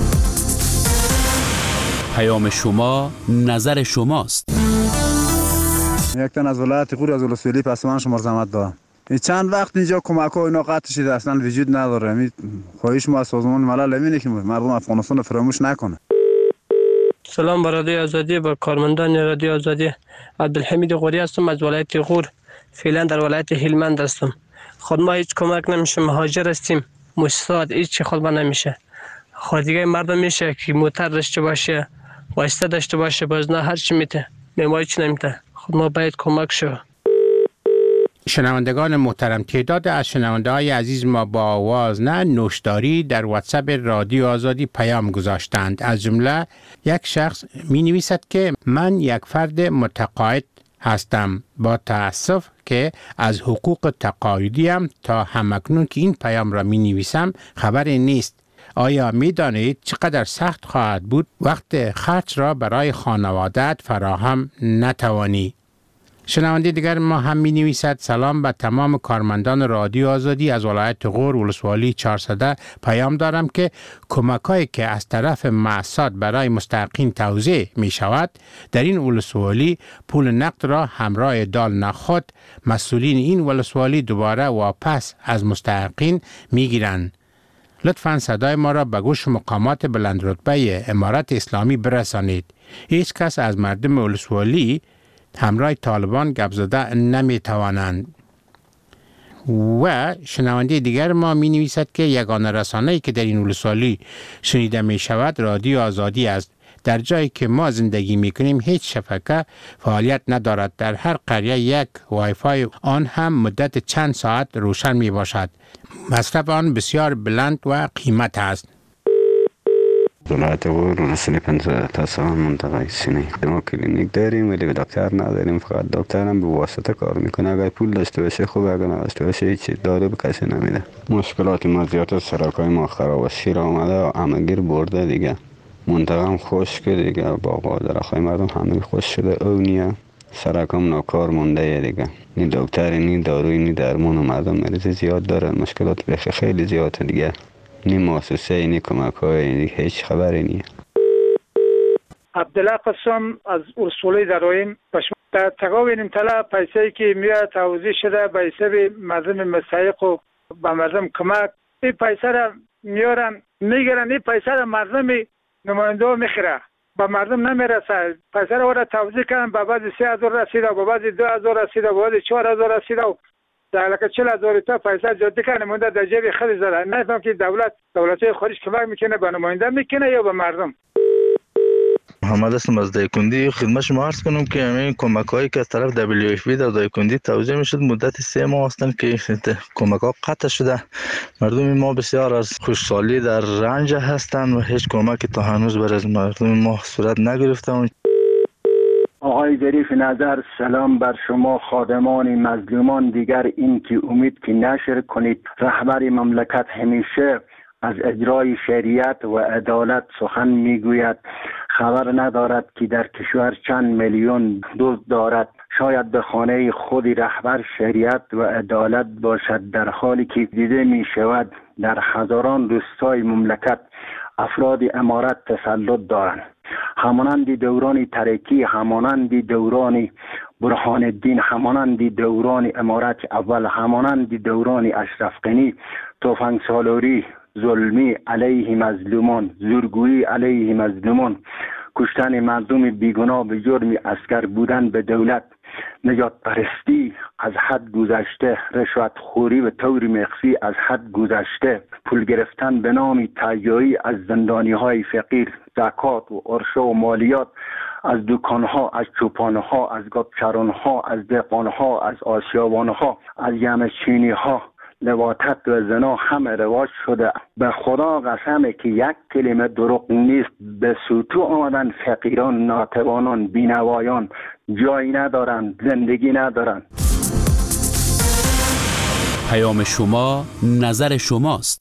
پیام شما نظر شماست. یک تن از ولایت غور از ولسوالی پسمان شما زحمت دارم. چند وقت اینجا کمک ها اینا قطع شده، اصلا وجود نداره. خواهش ما از سازمان ملل اینه که مردم افغانستان فراموش نکنه. سلام بر رادیو آزادی، با کارمندان رادیو آزادی. عبدالحمید غوری هستم از ولایت غور، فعلا در ولایت هلمند هستم. خود ما هیچ کمک نمیشه، مهاجر هستیم، مؤسسات هیچ خود ما نمیشه. خود دیگه مردم میشه که موتر داشته باشه، واسطه داشته باشه، باز نه هر چی میته، نمایی چی نمیته. خود ما باید کمک شو. شنوندگان محترم، تعداد از شنونده های عزیز ما با آواز نه نوشداری در واتساپ رادیو آزادی پیام گذاشتند. از جمله یک شخص می نویسد که من یک فرد متقاعد هستم، با تأسف که از حقوق تقاعدیم تا همکنون که این پیام را می نویسم خبری نیست. آیا می دانید چقدر سخت خواهد بود وقت خرج را برای خانواده‌ات فراهم نتوانی؟ شنونده دیگر ما هم می نویسد سلام به تمام کارمندان رادیو آزادی از ولایت غور ولسوالی 400 پیام دارم که کمک‌هایی که از طرف مؤسسات برای مستحقین توزیع می شود در این ولسوالی پول نقد را همراه دال نخود مسئولین این ولسوالی دوباره واپس از مستحقین می گیرند. لطفاً صدای ما را به گوش مقامات بلند رتبه امارت اسلامی برسانید. هیچ کس از مردم ولسوالی همراه طالبان گپ زده نمی توانند. و شنونده دیگر ما می نویسد که یگانه رسانه‌ای که در این ولسوالی شنیده می شود رادیو آزادی است. در جایی که ما زندگی می کنیم هیچ شبکه فعالیت ندارد. در هر قریه یک وای فای آن هم مدت چند ساعت روشن می باشد. مصرف آن بسیار بلند و قیمت است. ولایت غور ولسوالی 15 تا سوان منطقه سینه. ما کلینیک داریم ولی دکتر نداریم، فقط دکتر هم به واسطه کار میکنه. اگر پول داشته باشه خوبه، اگر نداشته باشه هیچ دارو به کسی نمیده. مشکلات ما زیاد، سرکای ما خراب و سیر آمده و همگیر برده دیگه. منطقه هم خشک دیگه، باغ و درختای مردم همه خشک شده. اونیه سرکم ناکار مونده دیگه. نی دکتر نی داروی نی درمان و مردم مریض زیاد دارن. مشکلات بخی خیلی زیاده دیگه. نی مؤسسه نی کمک های هیچ خبری نی. عبدالله قسم از ولسوالی درایم. در تقابل طلا پیسه‌ای که میاد توزیع شده به حساب مردم مستحق و به مردم کمک، این پیسه را میارن میگیرن، این پیسه را مردم نماینده میخره، به مردم نمیرسه. پیسه را توزیع کردن، به بعضی 3000 رسیده، به بعضی 2000 رسیده، به بعضی 4000 رسیده و در علاقه 40,000 تا پیسه جدی که نماینده در جیب خود زده. نفهم که دولت خارج کمک میکنه به نماینده میکنه یا به مردم. محمد هستم از دایکندی. خدمت شما عرض کنم که همین کمک هایی که از طرف WFP در دایکندی توزیع میشد مدت 3 ماه هستند که کمک ها قطع شده. مردم ما بسیار از خوشحالی در رنج هستند و هیچ کمکی تا هنوز بر از مردم ما صورت نگرفته. آقای ظریف نظر، سلام بر شما خادمان مظلومان. دیگر این که امید که نشر کنید. رهبر مملکت همیشه از اجرای شریعت و عدالت سخن میگوید. خبر ندارد که در کشور چند میلیون دزد دارد. شاید به خانه خود رهبر شریعت و عدالت باشد، در حالی که دیده می شود در هزاران روستای مملکت افراد امارت تسلط دارند. همانند دوران ترکی، همانند دوران برهان الدین، همانند دوران امارت اول، همانند دوران اشرف غنی، تفنگ سالاری، ظلمی علیه مظلومان، زورگویی علیه مظلومان، کشتن مردم بیگناه به جرم عسکر بودن به دولت، نجات پرستی از حد گذشته، رشوت خوری به طور مخفی از حد گذشته، پول گرفتن به نام تهیایی از زندانی های فقیر، زکات و عرشه و مالیات از دکانها، از چوپانها، از گابچرانها، از دهقانها، از آسیابانها، از یمچینی ها، لواطت و زنا همه رواج شده. به خدا قسمه که یک کلمه دروغ نیست. به سوتو آمدن فقیران، ناتوانان، بینوایان، جایی ندارند، زندگی ندارند. پیام شما نظر شماست.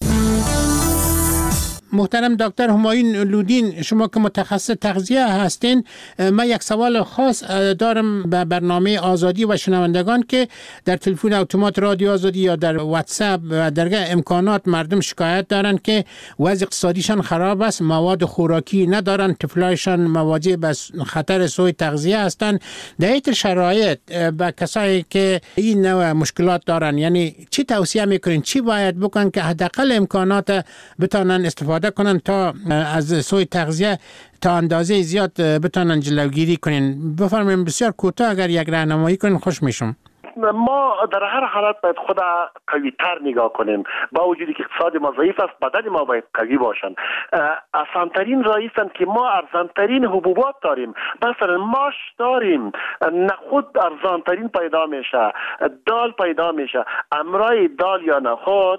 محترم دکتر همایون لودین، شما که متخصص تغذیه هستین، من یک سوال خاص دارم به برنامه آزادی و شنوندگان که در تلفن اتومات رادیو آزادی یا در واتساپ و درگاه امکانات مردم شکایت دارن که وضع اقتصادیشان خراب است، مواد خوراکی ندارن، طفلایشان مواجه به خطر سوء تغذیه هستند. در این شرایط به کسایی که این نوع مشکلات دارن، یعنی چی توصیه میکنین، چی باید بکنن که حداقل امکانات بتونن استفاده کنن تا از سوء تغذیه تا اندازه زیاد بتونن جلوگیری کنین؟ بفرمایید بسیار کوتاه اگر یک راهنمایی کنین خوش میشم. ما در هر حالت باید خود قوی تر نگاه کنیم. با وجودی که اقتصاد ما ضعیف است، بدن ما باید قوی باشن. آسانترین راه است که ما ارزانترین حبوبات داریم. مثلا ماش داریم، نخود ارزانترین پیدا میشه، دال پیدا میشه. امرای دال یا نخود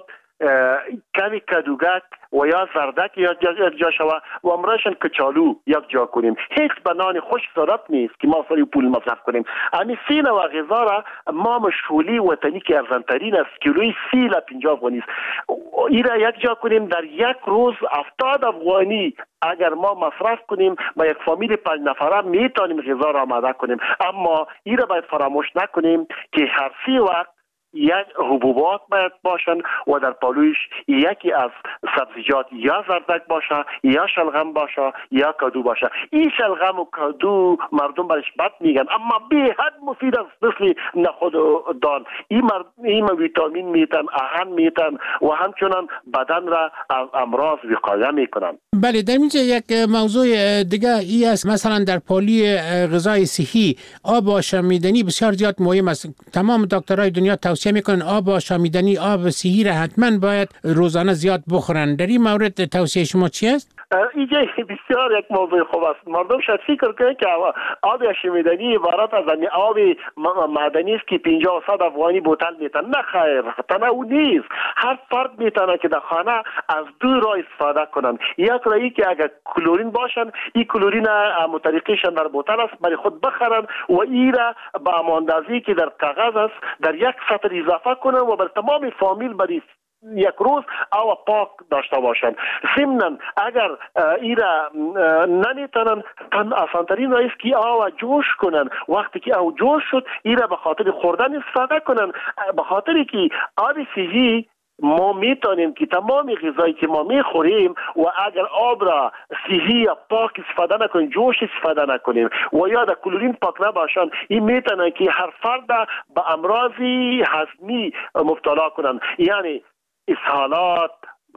کمی کدوگک و یا زردک یک جا شوه و امرایشان کچالو یک جا کنیم. هیچ بنان خوش ضرورت نیست که ما سری پول مصرف کنیم. امی سین و غذا را ما مشغولی وطنی که ارزانترین است، کیلوی 30 افغانی است. این را یک جا کنیم، در یک روز 70 افغانی اگر ما مصرف کنیم با یک فامیل 5 نفره میتونیم غذا را آماده کنیم. اما این را باید فراموش نکنیم که هر 30 وقت یک حبوبات باید باشن و در پالویش یکی از سبزیجات یا زردک باشه یا شلغم باشه یا کدو باشه. این شلغم و کدو مردم برش بد میگن اما به حد مفید است، مثل نخود و دال. این ویتامین میتن، آهن میتن و همچنان بدن را از امراض وقایه میکنن. بله، در اینجا یک موضوع دیگه ای است. مثلا در پالی غذای صحی آب آشامیدنی بسیار زیاد مهم است. تمام دکترای دنیا توصیه میکنن آب آشامیدنی، آب صحی را حتما باید روزانه زیاد بخورن. در این مورد توصیه شما چی است؟ اینجا بسیار یک موضوع خوب است. مردم شاید فکر کنن که آب آشامیدنی عبارت از آب معدنی است که 50 و 100 افغانی بوتل میتن. نه خیر، تنها او نیست. هر فرد میتونه که در خانه از 2 راه استفاده کنن. یک راهی که اگر کلورین باشن، این کلورین متریقیشان در بوتل است برای خود بخرن و این را با اندازه‌ای که در کاغذ است در یک سطر اضافه کنن و بر تمام فامیل برای یک روز آب پاک داشته باشن. ضمناً اگر ایرا نمیتونن، آسانترین راه است که آب جوش کنن. وقتی که آب جوش شد ایرا به خاطر خوردن استفاده کنن، به خاطری که آب صحی ما میتونیم که تمام غذایی که ما میخوریم و اگر آب را صحی یا پاک استفاده نکنیم، جوش استفاده نکنیم و یا در کلورین پاک نباشن، این میتونه که هر فرد به امراضی هضمی مبتلا کنن، یعنی اسهالات،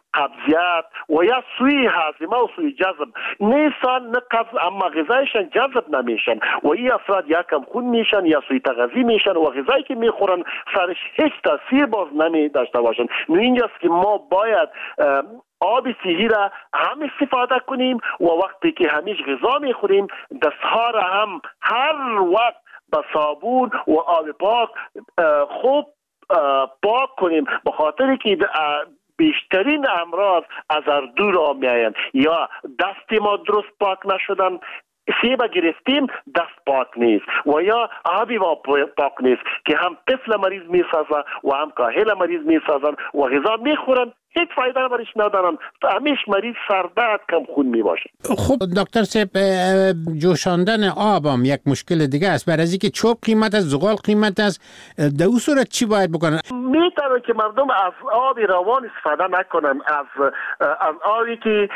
قبضیت و یا سوی هاضمه و سوی جذب. نیستان نه قبض اما غذایشان جذب نمیشن و این افراد یا کم خون میشن یا سوی تغذی میشن و غذایی که میخورن سرش هیچ تاثیر باز نمی داشته باشن. اینجاست که ما باید آب صحی را هم استفاده کنیم و وقتی که همیش غذا میخوریم دستها را هم هر وقت با صابون و آب پاک خوب پاک کنیم، به خاطر که بیشترین امراض از اردو را میاین. یا دست ما درست پاک نشدن، سیب گرفتیم دست پاک نیست و یا آبی ما پاک نیست که هم طفل مریض میسازن و هم کاهل مریض میسازن و غذا میخورن هیچ فایده برش ندارن، همیش مریض سردرد کم خون میباشه. خب دکتر صاحب، جوشاندن آب هم یک مشکل دیگه است. برای اینکه چوب قیمت است، زغال قیمت است، در اون صورت چی باید بکنن؟ میتونه که مردم از آب روان استفاده نکنن، از آبی که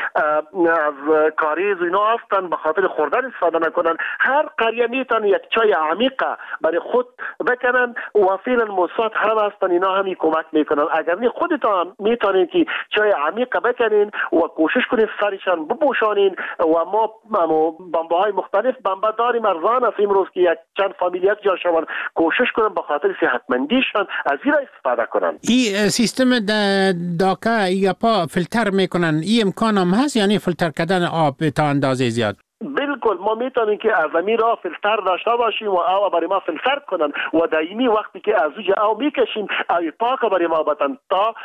از کاریز و اینا هستن به خاطر خوردن استفاده نکنن. هر قریه میتونه یک چای عمیق برای خود بکنن و فعلا موساد هم هستن، اینا هم کمک میکنن. اگر نه خودتان میتونین که چای عمیق بکنین و کوشش کنین سرشان بپوشانین و ما بمبه های مختلف بمبه داریم، ارزان است امروز که یک چند فامیل یک جا شون، کوشش کنن به خاطر صحتمندیشان از این استفاده کنن. این سیستم داکا یا پا فیلتر میکنن، این امکان هم هست یعنی فیلتر کردن آب تا اندازه زیاد؟ بالکل ما میتونیم که از امیر را فیلتر داشته باشیم و آب برای ما فیلتر کنن و دائمی وقتی که از اوج آب میکشیم آب پاک برای ما بدن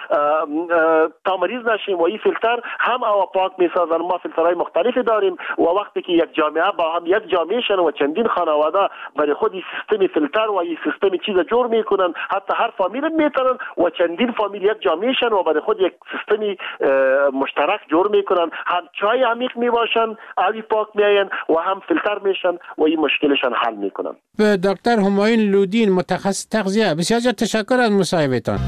تا مریض نشیم و این فیلتر هم آب پاک میسازن. ما فیلترهای مختلفی داریم و وقتی که یک جامعه با هم یک جا میشن و چندین خانواده برای خود این سیستم فیلتر و این سیستم چیز جور میکنن، حتی هر فامیل میتونن و چندین فامیل یک جا میشن و برای خود یک سیستم مشترک جور میکنن، هم چای عمیق میباشن، آب پاک و هم فیلتر میشن و این مشکلشان حل میکنن. دکتر همایون لودین، متخصص تغذیه، بسیار تشکر از مصاحبهتان.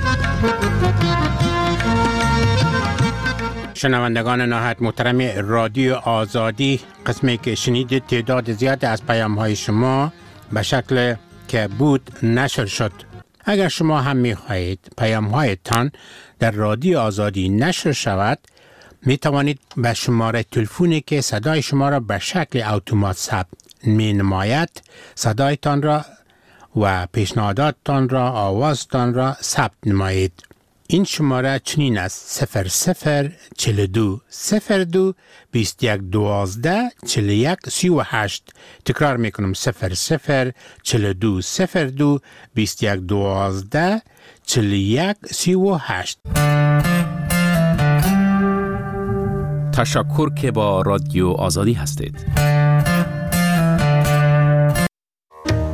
شنوندگان نهایت محترم رادیو آزادی، قسمی که شنیدید تعداد زیاد از پیام‌های شما به شکل که بود نشر شد. اگر شما هم می‌خواهید پیام‌هایتان در رادیو آزادی نشر شود، می توانید به شماره تلفنی که صدای شما را به شکل اتومات ثبت می نماید صدایتان را و پیشنهاداتتان را آوازتان را ثبت نمایید. این شماره چنین است: 0042 02 21 12 41 38. تکرار میکنم: 0042 02 21 12 41 38. تشکر که با رادیو آزادی هستید.